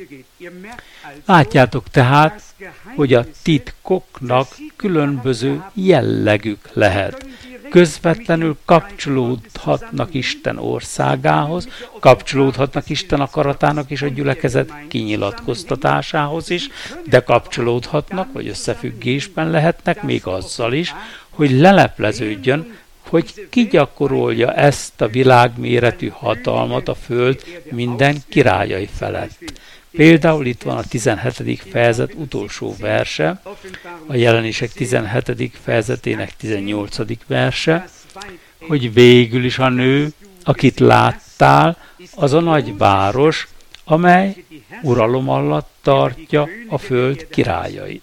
Látjátok tehát, hogy a titkoknak különböző jellegük lehet. Közvetlenül kapcsolódhatnak Isten országához, kapcsolódhatnak Isten akaratának és a gyülekezet kinyilatkoztatásához is, de kapcsolódhatnak, vagy összefüggésben lehetnek még azzal is, hogy lelepleződjön, hogy kigyakorolja ezt a világméretű hatalmat a föld minden királyai felett. Például itt van a 17. fejezet utolsó verse, a Jelenések 17. fejezetének 18. verse, hogy végül is a nő, akit láttál, az a nagy város, amely uralom alatt tartja a föld királyait.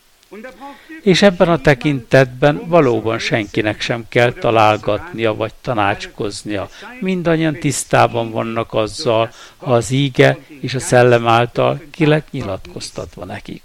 És ebben a tekintetben valóban senkinek sem kell találgatnia vagy tanácskoznia. Mindannyian tisztában vannak azzal, ha az íge és a szellem által ki lett nyilatkoztatva nekik.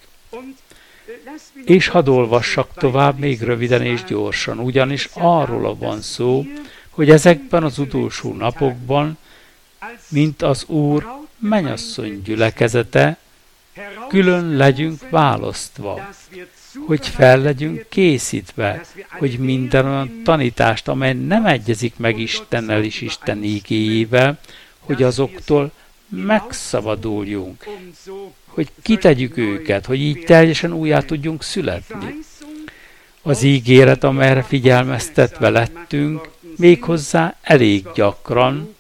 És hadd olvassak tovább még röviden és gyorsan, ugyanis arról van szó, hogy ezekben az utolsó napokban, mint az Úr mennyasszony gyülekezete, külön legyünk választva, hogy fel legyünk készítve, hogy minden olyan tanítást, amely nem egyezik meg Istennel és Isten ígéjével, hogy azoktól megszabaduljunk, hogy kitegyük őket, hogy így teljesen újjá tudjunk születni. Az ígéret, amelyre figyelmeztetve lettünk, méghozzá elég gyakran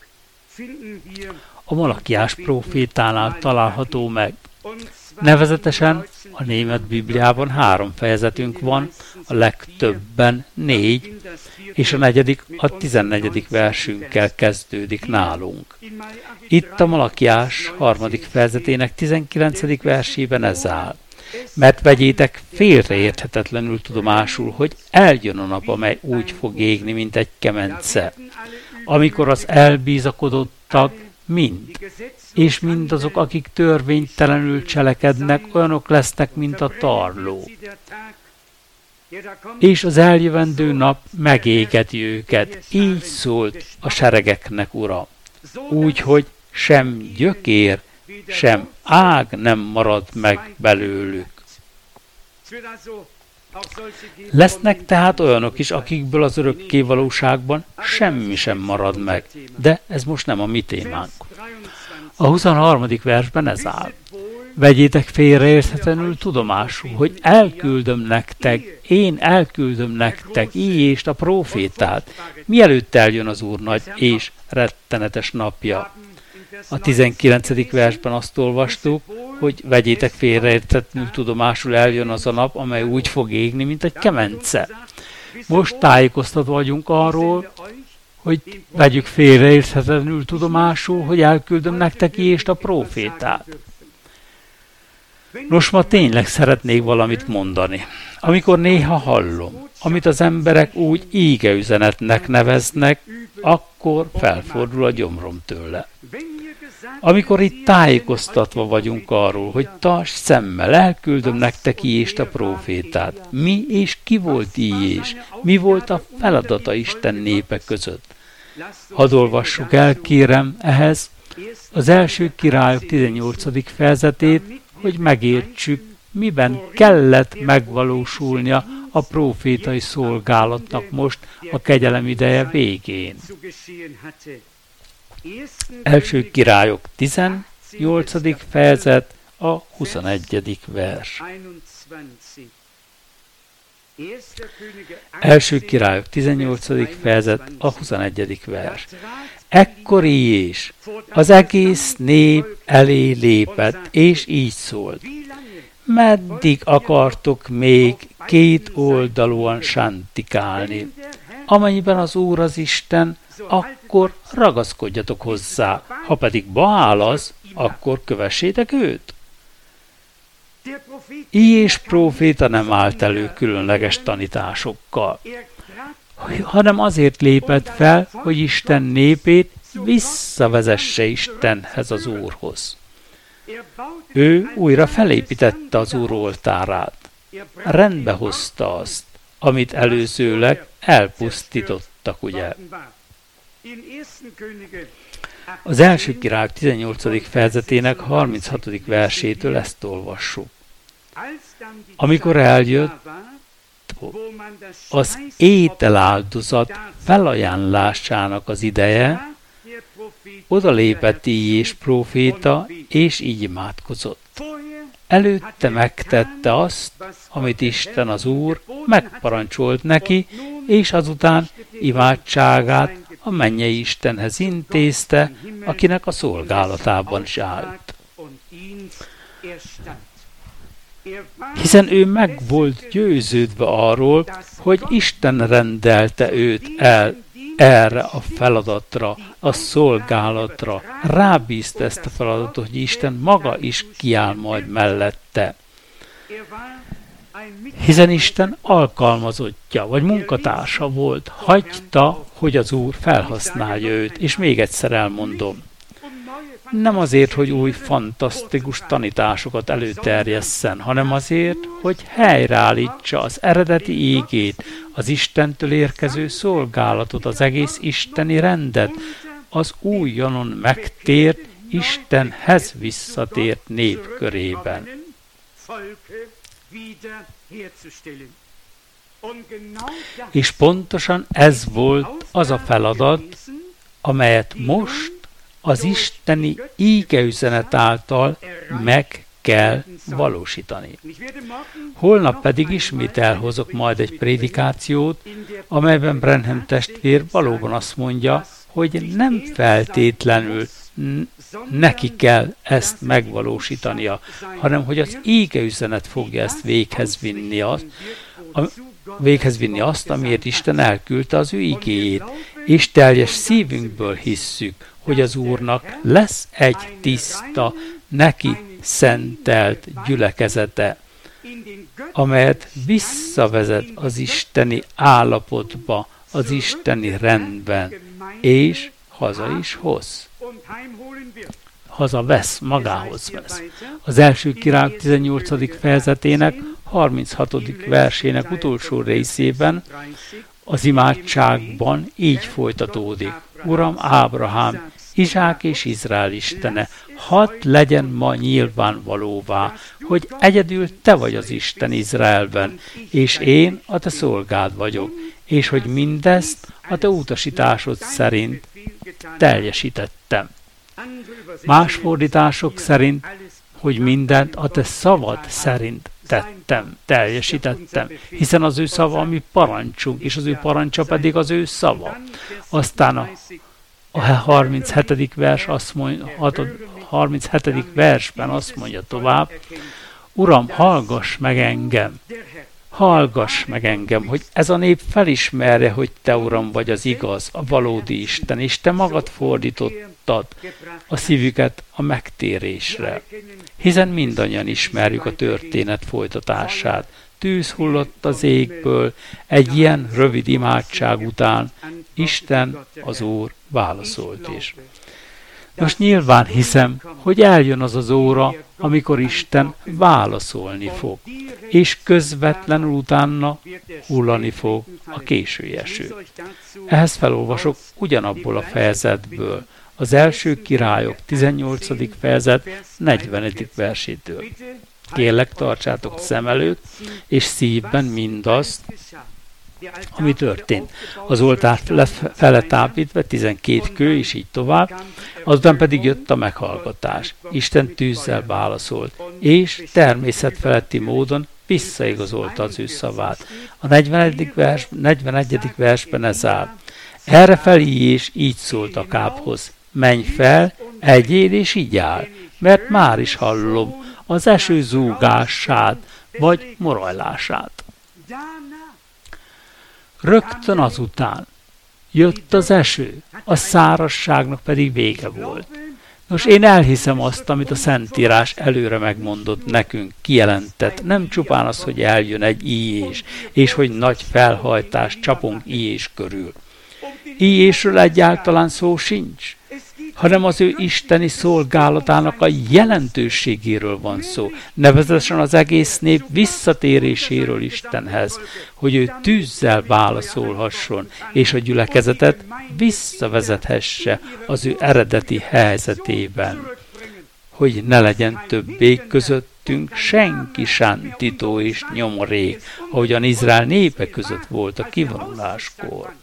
a Malakiás prófétánál található meg. Nevezetesen a német Bibliában 3 fejezetünk van, a legtöbben 4, és a 4. a 14. versünkkel kezdődik nálunk. Itt a Malakiás 3. fejezetének 19. versében ez áll. Mert vegyétek félreérthetetlenül tudomásul, hogy eljön a nap, amely úgy fog égni, mint egy kemence, amikor az elbízakodottak mind, és mindazok, akik törvénytelenül cselekednek, olyanok lesznek, mint a tarló. És az eljövendő nap megégeti őket, így szólt a seregeknek Ura. Úgyhogy sem gyökér, sem ág nem marad meg belőlük. Lesznek tehát olyanok is, akikből az örökké valóságban semmi sem marad meg, de ez most nem a mi témánk. A 23. versben ez áll. Vegyétek félreérthetetlenül tudomásul, hogy én elküldöm nektek Íjést a prófétát, mielőtt eljön az Úr nagy és rettenetes napja. A 19. versben azt olvastuk, hogy vegyétek félreérthetetlenül tudomásul, eljön az a nap, amely úgy fog égni, mint egy kemence. Most tájékoztatva vagyunk arról, hogy vegyük félreérthetetlenül tudomásul, hogy elküldöm nektek Íjést a prófétát. Nos, ma tényleg szeretnék valamit mondani. Amikor néha hallom, amit az emberek úgy ígeüzenetnek neveznek, akkor felfordul a gyomrom tőle. Amikor itt tájékoztatva vagyunk arról, hogy tarts szemmel, elküldöm nektek Íjést a prófétát. Mi és ki volt Íjés? Mi volt a feladata Isten népe között? Hadd olvassuk el, kérem, ehhez az első Királyok 18. fejezetét, hogy megértsük, miben kellett megvalósulnia a prófétai szolgálatnak most a kegyelem ideje végén. Első Királyok 18. fejezet, a 21. vers. Első Királyok 18. fejezet, a 21. vers. Ekkor Íjés az egész nép elé lépett, és így szólt. Meddig akartok még két oldalúan santikálni? Amennyiben az Úr az Isten, akkor ragaszkodjatok hozzá, ha pedig Baál az, akkor kövessétek őt. Íjés próféta nem állt elő különleges tanításokkal, hanem azért lépett fel, hogy Isten népét visszavezesse Istenhez, az Úrhoz. Ő újra felépítette az Úr oltárát. Rendbe hozta azt, amit előzőleg elpusztítottak, ugye? Az első Királyok 18. fejezetének 36. versétől ezt olvassuk. Amikor eljött az ételáldozat felajánlásának az ideje, oda lépett Íjés próféta, és így imádkozott. Előtte megtette azt, amit Isten az Úr megparancsolt neki, és azután imádságát a mennyei Istenhez intézte, akinek a szolgálatában is állt. Hiszen ő meg volt győződve arról, hogy Isten rendelte őt el erre a feladatra, a szolgálatra. Rábízta ezt a feladatot, hogy Isten maga is kiáll majd mellette. Hiszen Isten alkalmazottja, vagy munkatársa volt, hagyta, hogy az Úr felhasználja őt. És még egyszer elmondom, nem azért, hogy új, fantasztikus tanításokat előterjesszen, hanem azért, hogy helyreállítsa az eredeti ígét, az Istentől érkező szolgálatot, az egész isteni rendet, az újonnan megtért, Istenhez visszatért nép körében. És pontosan ez volt az a feladat, amelyet most az isteni ígeüzenet által meg kell valósítani. Holnap pedig ismét elhozok majd egy prédikációt, amelyben Branham testvér valóban azt mondja, hogy nem feltétlenül neki kell ezt megvalósítania, hanem hogy az ígeüzenet fogja ezt véghez vinni azt, amiért Isten elküldte az ő igéjét, és teljes szívünkből hisszük, hogy az Úrnak lesz egy tiszta, neki szentelt gyülekezete, amelyet visszavezet az isteni állapotba, az isteni rendben, és haza is hoz. Hazavesz, magához vesz. Az első Királyok 18. fejezetének 36. versének utolsó részében az imádságban így folytatódik. Uram, Ábrahám, Izsák és Izrael istene, hadd legyen ma nyilvánvalóvá, hogy egyedül te vagy az Isten Izraelben, és én a te szolgád vagyok, és hogy mindezt a te utasításod szerint teljesítettem. Más fordítások szerint, hogy mindent a te szavad szerint tettem, teljesítettem, hiszen az ő szava a mi parancsunk, és az ő parancsa pedig az ő szava. Aztán a 37. vers azt mondja, 37. versben azt mondja tovább, Uram, hallgass meg engem, hogy ez a nép felismerje, hogy te, Uram, vagy az igaz, a valódi Isten, és te magad fordítottad a szívüket a megtérésre. Hiszen mindannyian ismerjük a történet folytatását. Tűz hullott az égből, egy ilyen rövid imádság után Isten, az Úr válaszolt is. Most nyilván hiszem, hogy eljön az az óra, amikor Isten válaszolni fog, és közvetlenül utána hullani fog a késői eső. Ehhez felolvasok ugyanabból a fejezetből, az első Királyok 18. fejezet 40. versétől. Kérlek, tartsátok szem előtt, és szívben mindazt, ami történt. Az oltár feletápítve 12 kő, és így tovább, azután pedig jött a meghallgatás. Isten tűzzel válaszolt, és természetfeletti módon visszaigazolta az ő szavát. A 41. versben ez áll. Errefelé és így szólt Akábhoz, menj fel, egyél és így áll, mert már is hallom az eső zúgását, vagy morajlását. Rögtön azután jött az eső, a szárazságnak pedig vége volt. Nos, én elhiszem azt, amit a Szentírás előre megmondott nekünk, kijelentett. Nem csupán az, hogy eljön egy íjés, és hogy nagy felhajtás csapunk íjés körül. Íjésről egyáltalán szó sincs. hanem az ő isteni szolgálatának a jelentőségéről van szó. Nevezetesen az egész nép visszatéréséről Istenhez, hogy ő tűzzel válaszolhasson, és a gyülekezetet visszavezethesse az ő eredeti helyzetében, hogy ne legyen többé közöttünk senki sántító és nyomorék, ahogyan Izrael népe között volt a kivonuláskor.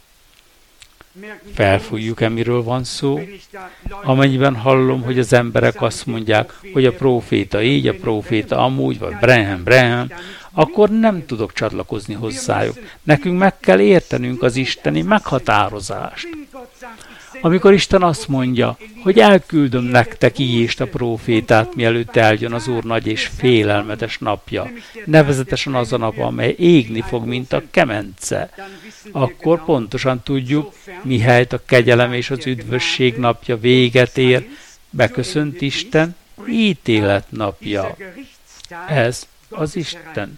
Felfújjuk-e, miről van szó? Amennyiben hallom, hogy az emberek azt mondják, hogy a próféta így, a próféta amúgy, vagy Branham, akkor nem tudok csatlakozni hozzájuk. Nekünk meg kell értenünk az isteni meghatározást. Amikor Isten azt mondja, hogy elküldöm nektek Íjést a prófétát, mielőtt eljön az Úr nagy és félelmetes napja, nevezetesen az a nap, amely égni fog, mint a kemence, akkor pontosan tudjuk, mihelyt a kegyelem és az üdvösség napja véget ér, beköszönt Isten ítélet napja. Ez az Isten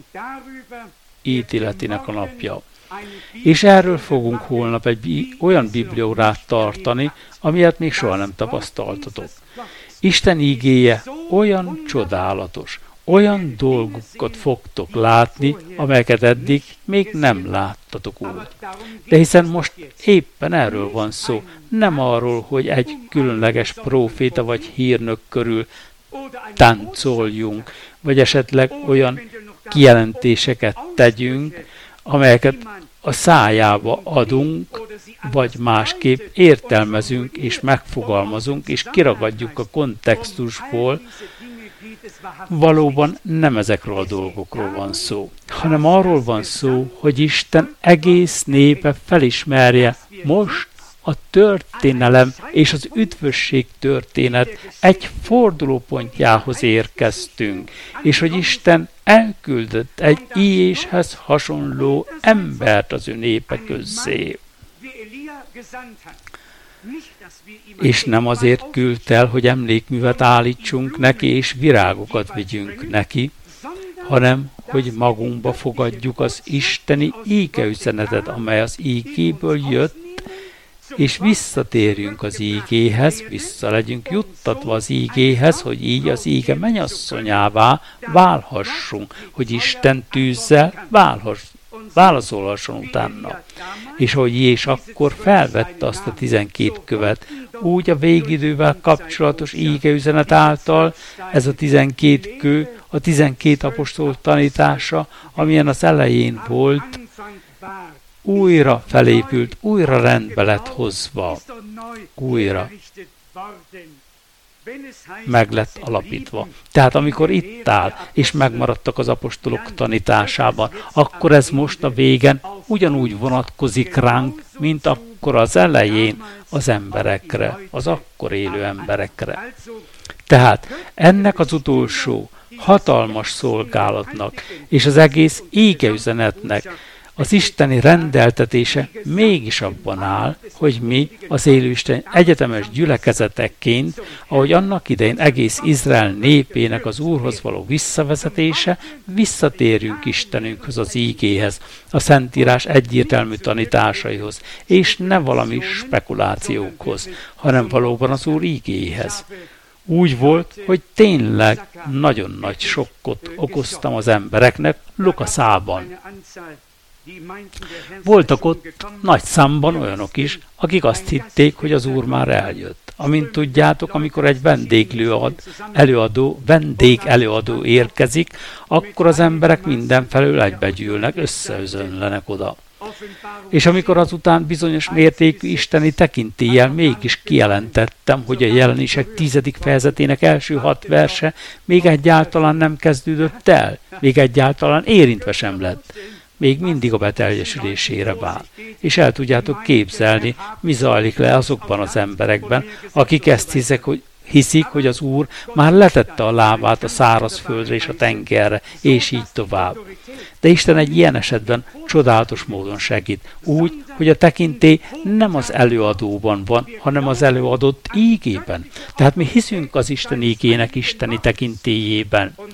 ítéletének a napja. És erről fogunk holnap egy olyan bibliaórát tartani, amilyet még soha nem tapasztaltatok. Isten ígéje olyan csodálatos, olyan dolgokat fogtok látni, amelyeket eddig még nem láttatok úgy. De hiszen most éppen erről van szó, nem arról, hogy egy különleges próféta vagy hírnök körül táncoljunk, vagy esetleg olyan kijelentéseket tegyünk, amelyeket a szájába adunk, vagy másképp értelmezünk és megfogalmazunk, és kiragadjuk a kontextusból. Valóban nem ezekről a dolgokról van szó, hanem arról van szó, hogy Isten egész népe felismerje most a történelem és az üdvösség történet egy fordulópontjához érkeztünk, és hogy Isten elküldött egy Íjéshez hasonló embert az ő népe közzé. És nem azért küldt el, hogy emlékművet állítsunk neki, és virágokat vigyünk neki, hanem hogy magunkba fogadjuk az isteni ígeüzenetet, amely az ígéből jött, és visszatérjünk az ígéhez, vissza legyünk juttatva az ígéhez, hogy így az íge mennyasszonyává válhassunk, hogy Isten tűzzel válaszolhasson utána. És hogy Jés akkor felvette azt a 12 követ, úgy a végidővel kapcsolatos ígeüzenet által ez a 12 kő, a 12 apostol tanítása, amilyen az elején volt, újra felépült, újra rendbe lett hozva, újra meg lett alapítva. Tehát amikor itt áll, és megmaradtak az apostolok tanításában, akkor ez most a végen ugyanúgy vonatkozik ránk, mint akkor az elején az emberekre, az akkor élő emberekre. Tehát ennek az utolsó hatalmas szolgálatnak és az egész ígeüzenetnek az isteni rendeltetése mégis abban áll, hogy mi az élőisten egyetemes gyülekezetekként, ahogy annak idején egész Izrael népének az Úrhoz való visszavezetése, visszatérjünk Istenünkhöz, az ígéhez, a Szentírás egyértelmű tanításaihoz, és ne valami spekulációkhoz, hanem valóban az Úr ígéhez. Úgy volt, hogy tényleg nagyon nagy sokkot okoztam az embereknek Lukaszában. Voltak ott nagy számban olyanok is, akik azt hitték, hogy az Úr már eljött. Amint tudjátok, amikor egy vendég előadó érkezik, akkor az emberek mindenfelől egybegyűlnek, összeözönlenek oda. És amikor azután bizonyos mértékű isteni tekintéllyel mégis kijelentettem, hogy a Jelenések 10. fejezetének első 6 verse még egyáltalán nem kezdődött el, még egyáltalán érintve sem lett, még mindig a beteljesülésére vár. És el tudjátok képzelni, mi zajlik le azokban az emberekben, akik ezt hiszik, hogy az Úr már letette a lábát a szárazföldre és a tengerre, és így tovább. De Isten egy ilyen esetben csodálatos módon segít, úgy, hogy a tekintély nem az előadóban van, hanem az előadott ígében. Tehát mi hiszünk az Isten ígének isteni tekintélyében.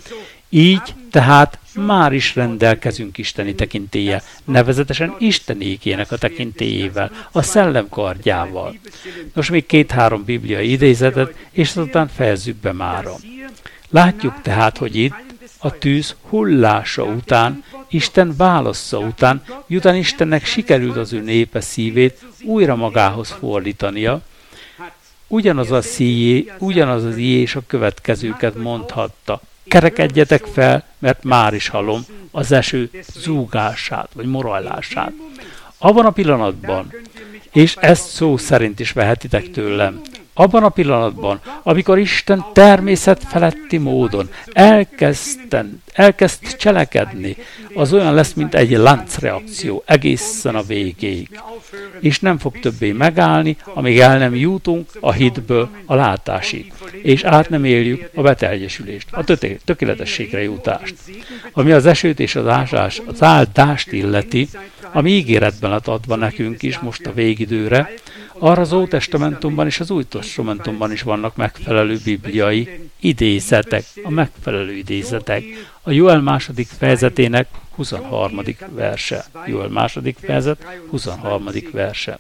Így tehát már is rendelkezünk isteni tekintéllyel, nevezetesen Isten ékének a tekintélyével, a szellem kardjával. Nos, még 2-3 bibliai idézetet, és azután fejezzük be mára. Látjuk tehát, hogy itt a tűz hullása után, Isten válasza után, miután Istennek sikerült az ő népe szívét újra magához fordítania, ugyanaz az Jézus a következőket mondhatta. Kerekedjetek fel, mert már is hallom az eső zúgását, vagy morajlását. Abban a pillanatban, és ezt szó szerint is vehetitek tőlem, abban a pillanatban, amikor Isten természetfeletti módon elkezd cselekedni, az olyan lesz, mint egy láncreakció egészen a végéig. És nem fog többé megállni, amíg el nem jutunk a hitből a látásig, és át nem éljük a beteljesülést, a tökéletességre jutást. Ami az esőt és az áldást illeti, ami ígéretben lett adva nekünk is most a végidőre, arra az Ótestamentumban és az Új Testamentumban is vannak megfelelő bibliai idézetek, a megfelelő idézetek. A Joel 2. fejezetének 23. verse. Joel 2. fejezet, 23. verse.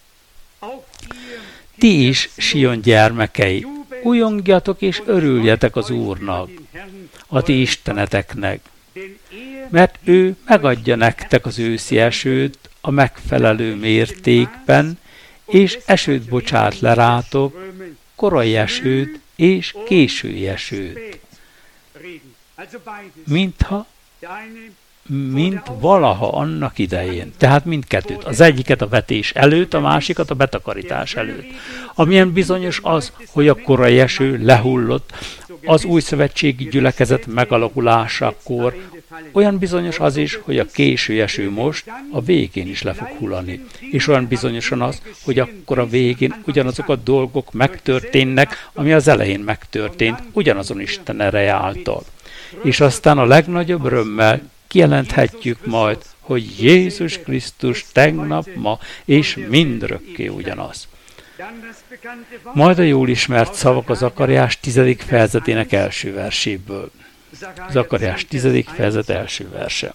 Ti is, Sion gyermekei, újongjatok és örüljetek az Úrnak, a ti isteneteknek, mert ő megadja nektek az őszi esőt a megfelelő mértékben, és esőt bocsát le rátok, korai esőt és késői esőt. Mint valaha annak idején. Tehát mindkettőt. Az egyiket a vetés előtt, a másikat a betakarítás előtt. Amilyen bizonyos az, hogy a korai eső lehullott az új szövetségi gyülekezet megalakulásakor, olyan bizonyos az is, hogy a késő eső most a végén is le fog hullani. És olyan bizonyosan az, hogy akkor a végén ugyanazok a dolgok megtörténnek, ami az elején megtörtént, ugyanazon Isten ereje által. És aztán a legnagyobb örömmel kijelenthetjük majd, hogy Jézus Krisztus tegnap, ma és mindörökké ugyanaz. Majd a jól ismert szavak a Zakariás 10. fejezetének első verséből. Zakariás 10. fejezet első verse.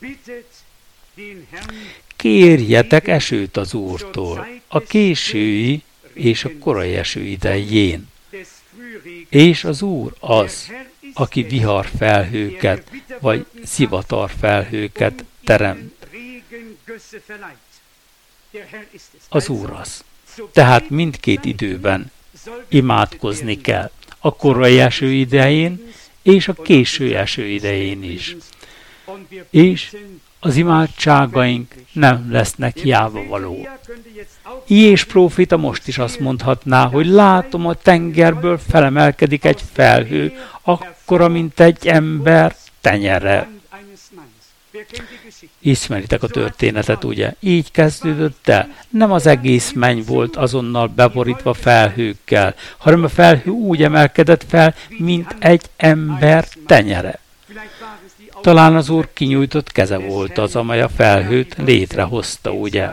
Kérjetek esőt az Úrtól, a késői és a korai eső idején. És az Úr az, aki viharfelhőket, vagy zivatarfelhőket teremt. Az Úr az. Tehát mindkét időben imádkozni kell. A korai eső idején, és a késő eső idején is. És az imádságaink nem lesznek hiába való. Ilyes próféta most is azt mondhatná, hogy látom, a tengerből felemelkedik egy felhő, akkora, mint egy ember tenyere. Ismeritek a történetet, ugye? Így kezdődött el. Nem az egész menny volt azonnal beborítva felhőkkel, hanem a felhő úgy emelkedett fel, mint egy ember tenyere. Talán az Úr kinyújtott keze volt az, amely a felhőt létrehozta, ugye?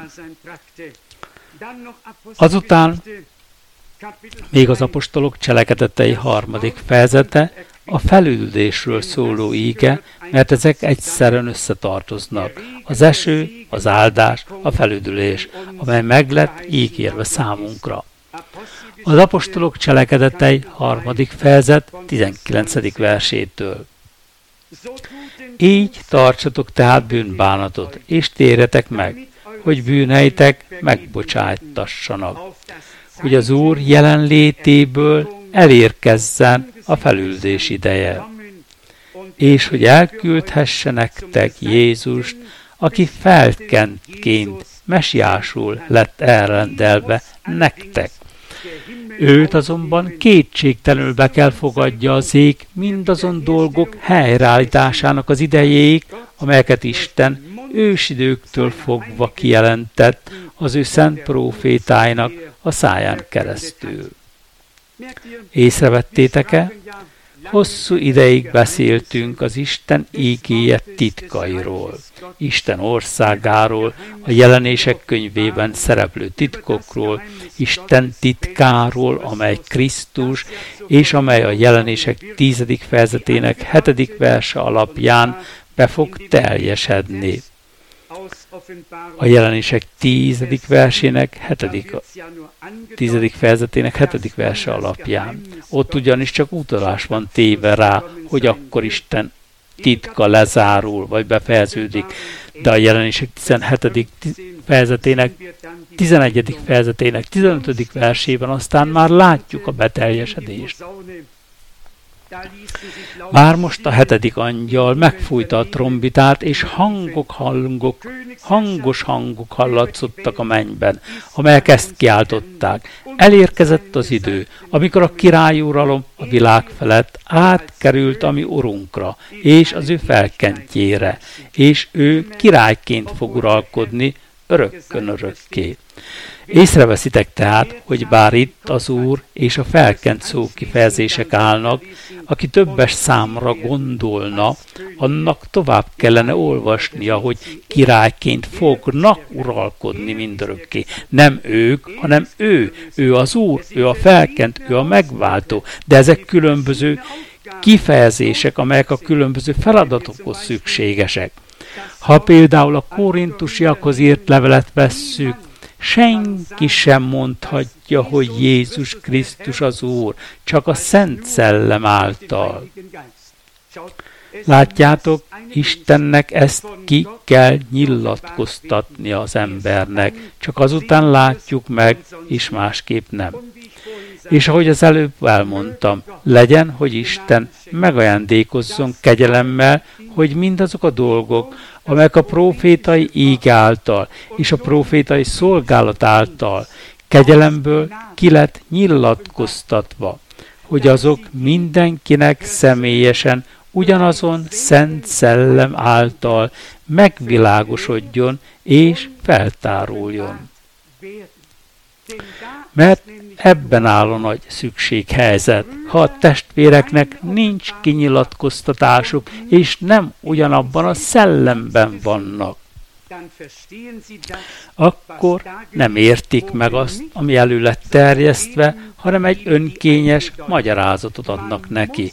Azután még az apostolok cselekedetei 3. fejezete, a felüldülésről szóló íge, mert ezek egyszerűen összetartoznak. Az eső, az áldás, a felüldülés, amely meglett ígérve számunkra. Az apostolok cselekedetei 3. fejezet 19. versétől. Így tartsatok tehát bűnbánatot, és térjetek meg, hogy bűneitek megbocsájtassanak, hogy az Úr jelenlétéből elérkezzen a felüldés ideje, és hogy elküldhesse nektek Jézust, aki felkentként, mesiásul lett elrendelve nektek. Őt azonban kétségtelenül be kell fogadja az ég mindazon dolgok helyreállításának az idejéig, amelyeket Isten ősidőktől fogva kijelentett az ő szent prófétáinak a száján keresztül. Észrevettétek-e, Hosszú ideig beszéltünk az Isten ígéje titkairól, Isten országáról, a Jelenések könyvében szereplő titkokról, Isten titkáról, amely Krisztus, és amely a Jelenések 10. fejezetének 7. verse alapján be fog teljesedni. A Jelenések 10. fejezetének 7. verse alapján. Ott ugyanis csak utalás van téve rá, hogy akkor Isten titka lezárul, vagy befejeződik, de a Jelenések 17. fejezetének, 11. fejezetének 15. versében aztán már látjuk a beteljesedést. Már most a 7. angyal megfújta a trombitát, és hangos hangok hallatszottak a mennyben, amelyek ezt kiáltották. Elérkezett az idő, amikor a királyuralom a világ felett átkerült a mi urunkra, és az ő felkentjére, és ő királyként fog uralkodni örökkön örökké. Észreveszitek tehát, hogy bár itt az Úr és a felkent szó kifejezések állnak, aki többes számra gondolna, annak tovább kellene olvasnia, hogy királyként fognak uralkodni mindörökké. Nem ők, hanem ő az Úr, ő a felkent, ő a megváltó, de ezek különböző kifejezések, amelyek a különböző feladatokhoz szükségesek. Ha például a korintusiakhoz írt levelet vesszük, senki sem mondhatja, hogy Jézus Krisztus az Úr, csak a Szent Szellem által. Látjátok, Istennek ezt ki kell nyilatkoztatnia az embernek, csak azután látjuk meg, és másképp nem. És ahogy az előbb elmondtam, legyen, hogy Isten megajándékozzon kegyelemmel, hogy mindazok a dolgok, amelyek a prófétai íg által és a prófétai szolgálat által kegyelemből ki lett nyilatkoztatva, hogy azok mindenkinek személyesen ugyanazon Szent Szellem által megvilágosodjon és feltáruljon. Mert ebben áll a nagy szükséghelyzet, ha a testvéreknek nincs kinyilatkoztatásuk, és nem ugyanabban a szellemben vannak, akkor nem értik meg azt, ami elő lett terjesztve, hanem egy önkényes magyarázatot adnak neki.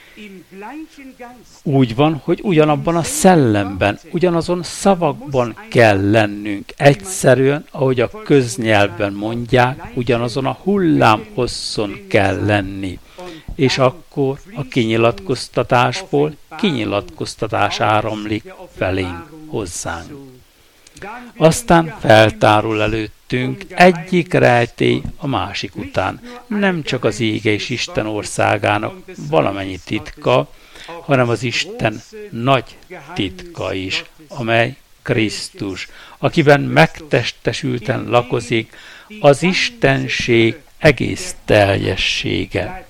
Úgy van, hogy ugyanabban a szellemben, ugyanazon szavakban kell lennünk. Egyszerűen, ahogy a köznyelvben mondják, ugyanazon a hullámhosszon kell lenni. És akkor a kinyilatkoztatásból kinyilatkoztatás áramlik felénk, hozzánk. Aztán feltárul előttünk egyik rejtély a másik után. Nem csak az ége és Isten országának valamennyi titka, hanem az Isten nagy titka is, amely Krisztus, akiben megtestesülten lakozik az Istenség egész teljessége.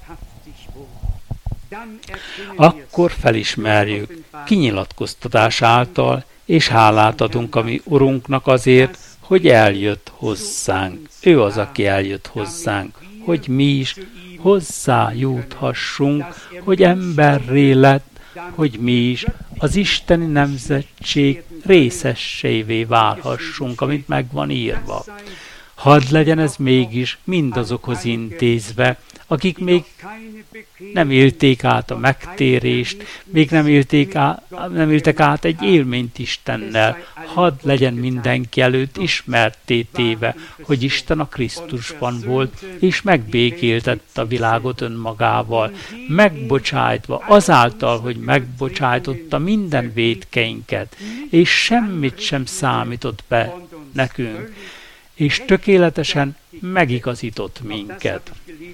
Akkor felismerjük kinyilatkoztatás által, és hálát adunk a mi Urunknak azért, hogy eljött hozzánk. Ő az, aki eljött hozzánk, hogy mi is hozzájuthassunk, hogy emberré lett, hogy mi is az isteni nemzetség részessévé válhassunk, amit meg van írva. Hadd legyen ez mégis mindazokhoz intézve, akik még nem élték át a megtérést, még nem éltek át egy élményt Istennel. Hadd legyen mindenki előtt ismertté téve, hogy Isten a Krisztusban volt, és megbékéltette a világot önmagával, megbocsájtva azáltal, hogy megbocsájtotta minden vétkeinket, és semmit sem számított be nekünk, és tökéletesen megigazított minket.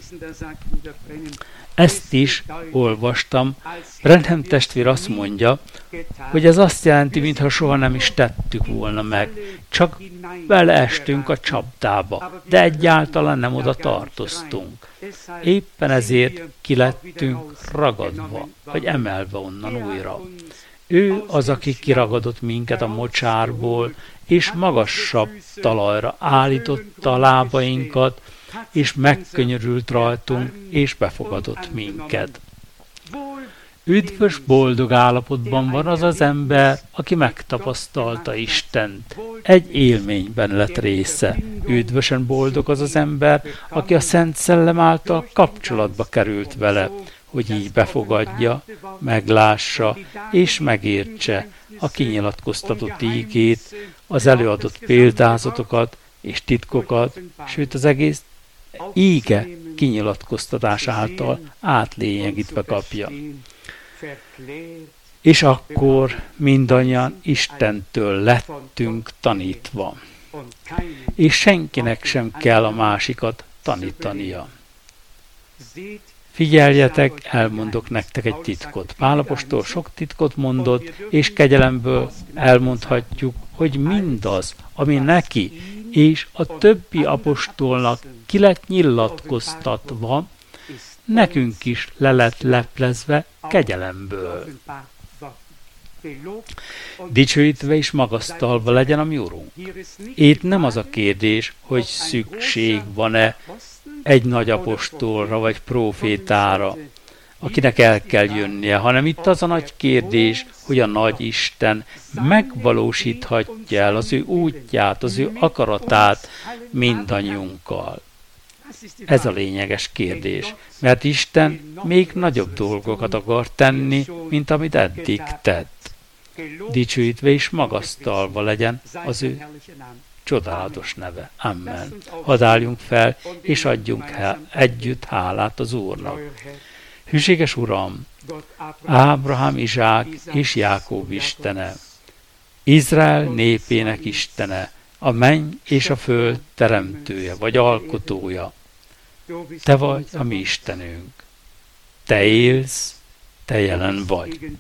Ezt is olvastam. Branham testvér azt mondja, hogy ez azt jelenti, mintha soha nem is tettük volna meg. Csak beleestünk a csapdába, de egyáltalán nem oda tartoztunk. Éppen ezért kilettünk ragadva, vagy emelve onnan újra. Ő az, aki kiragadott minket a mocsárból, és magasabb talajra állította a lábainkat, és megkönyörült rajtunk, és befogadott minket. Üdvös, boldog állapotban van az az ember, aki megtapasztalta Istent. Egy élményben lett része. Üdvösen boldog az az ember, aki a Szent Szellem által kapcsolatba került vele, hogy így befogadja, meglássa és megértse a kinyilatkoztatott ígét, az előadott példázatokat és titkokat, sőt az egész íge kinyilatkoztatás által átlényegítve kapja. És akkor mindannyian Istentől lettünk tanítva. És senkinek sem kell a másikat tanítania. Figyeljetek, elmondok nektek egy titkot. Pál apostol sok titkot mondott, és kegyelemből elmondhatjuk, hogy mindaz, ami neki és a többi apostolnak ki lett nyilatkoztatva, nekünk is le lett leplezve kegyelemből. Dicsőítve és magasztalva legyen a mi Urunk. Itt nem az a kérdés, hogy szükség van-e egy nagy apostolra vagy prófétára, akinek el kell jönnie, hanem itt az a nagy kérdés, hogy a nagy Isten megvalósíthatja el az ő útját, az ő akaratát mindannyiunkkal. Ez a lényeges kérdés, mert Isten még nagyobb dolgokat akar tenni, mint amit eddig tett. Dicsőítve és magasztalva legyen az ő csodálatos neve. Amen. Hadd álljunk fel, és adjunk együtt hálát az Úrnak. Hűséges Uram, Ábrahám, Izsák és Jákob Istene, Izrael népének Istene, a menny és a föld teremtője, vagy alkotója. Te vagy a mi Istenünk. Te élsz, te jelen vagy.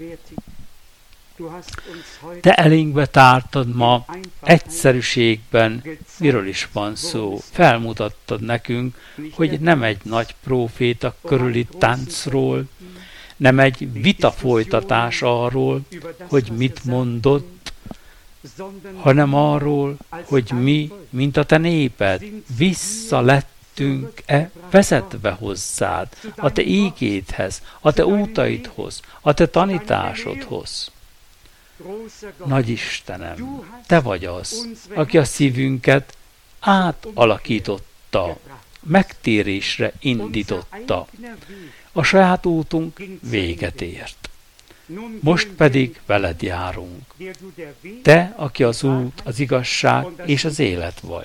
Te elénkbe tártad ma egyszerűségben, miről is van szó. Felmutattad nekünk, hogy nem egy nagy próféta körüli táncról, nem egy vita folytatás arról, hogy mit mondott, hanem arról, hogy mi, mint a te néped, visszalettünk-e vezetve hozzád, a te ígédhez, a te útaidhoz, a te tanításodhoz. Nagy Istenem, te vagy az, aki a szívünket átalakította, megtérésre indította. A saját útunk véget ért. Most pedig veled járunk. Te, aki az út, az igazság és az élet vagy.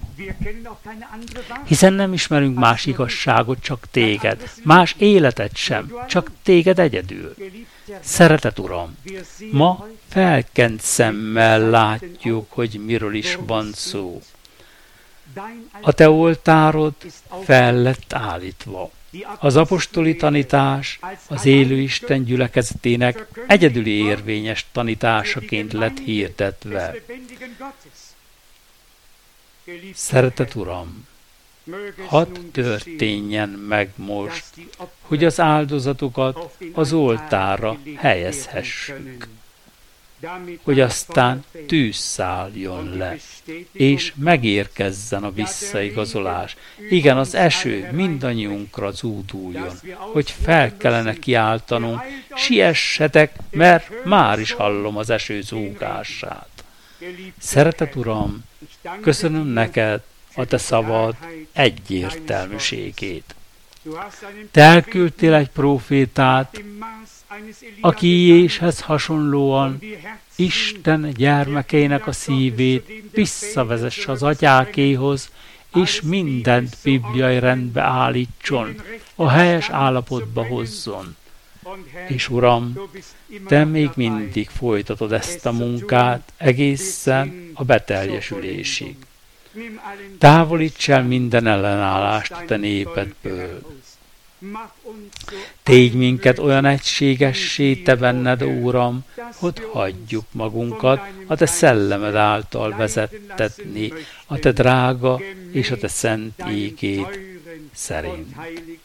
Hiszen nem ismerünk más igazságot, csak téged, más életet sem, csak téged egyedül. Szeretet Uram, ma felkent szemmel látjuk, hogy miről is van szó. A te oltárod fel lett állítva. Az apostoli tanítás az élő Isten gyülekezetének egyedüli érvényes tanításaként lett hirdetve. Szeretet Uram, hadd történjen meg most, hogy az áldozatokat az oltárra helyezhessük, hogy aztán tűz szálljon le, és megérkezzen a visszaigazolás. Igen, az eső mindannyiunkra zúduljon, hogy fel kellene kiáltanunk, siessetek, mert már is hallom az eső zúgását. Szeretet Uram, köszönöm neked a te szavad egyértelműségét. Te elküldtél egy prófétát, aki Jézushez hasonlóan Isten gyermekeinek a szívét visszavezesse az atyákéhoz, és mindent bibliai rendbe állítson, a helyes állapotba hozzon. És Uram, te még mindig folytatod ezt a munkát egészen a beteljesülésig. Távolíts el minden ellenállást a te népedből. Tégy minket olyan egységessé te benned, Uram, hogy hagyjuk magunkat a te szellemed által vezettetni, a te drága és a te szent ígéd szerint.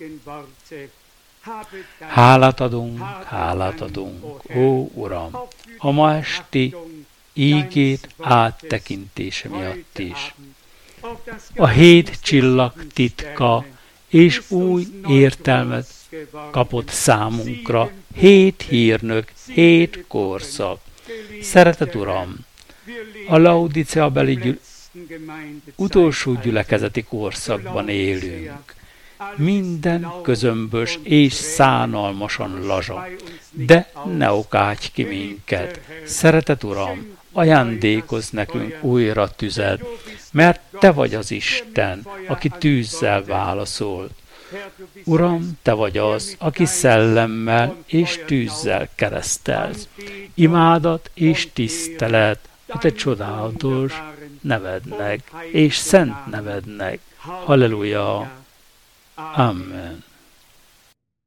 Hálát adunk, ó Uram, a ma esti ígéd áttekintése miatt is. A 7 csillag titka és új értelmet kapott számunkra 7 hírnök, 7 korszak. Szeretet Uram, a Laodicea-beli utolsó gyülekezeti korszakban élünk. Minden közömbös és szánalmasan lazsa, de ne okádj ki minket. Szeretet Uram, ajándékozz nekünk újra tüzet, mert Te vagy az Isten, aki tűzzel válaszol. Uram, Te vagy az, aki szellemmel és tűzzel keresztelsz. Imádat és tisztelet a Te csodálatos nevednek és szent nevednek. Halleluja! Amen.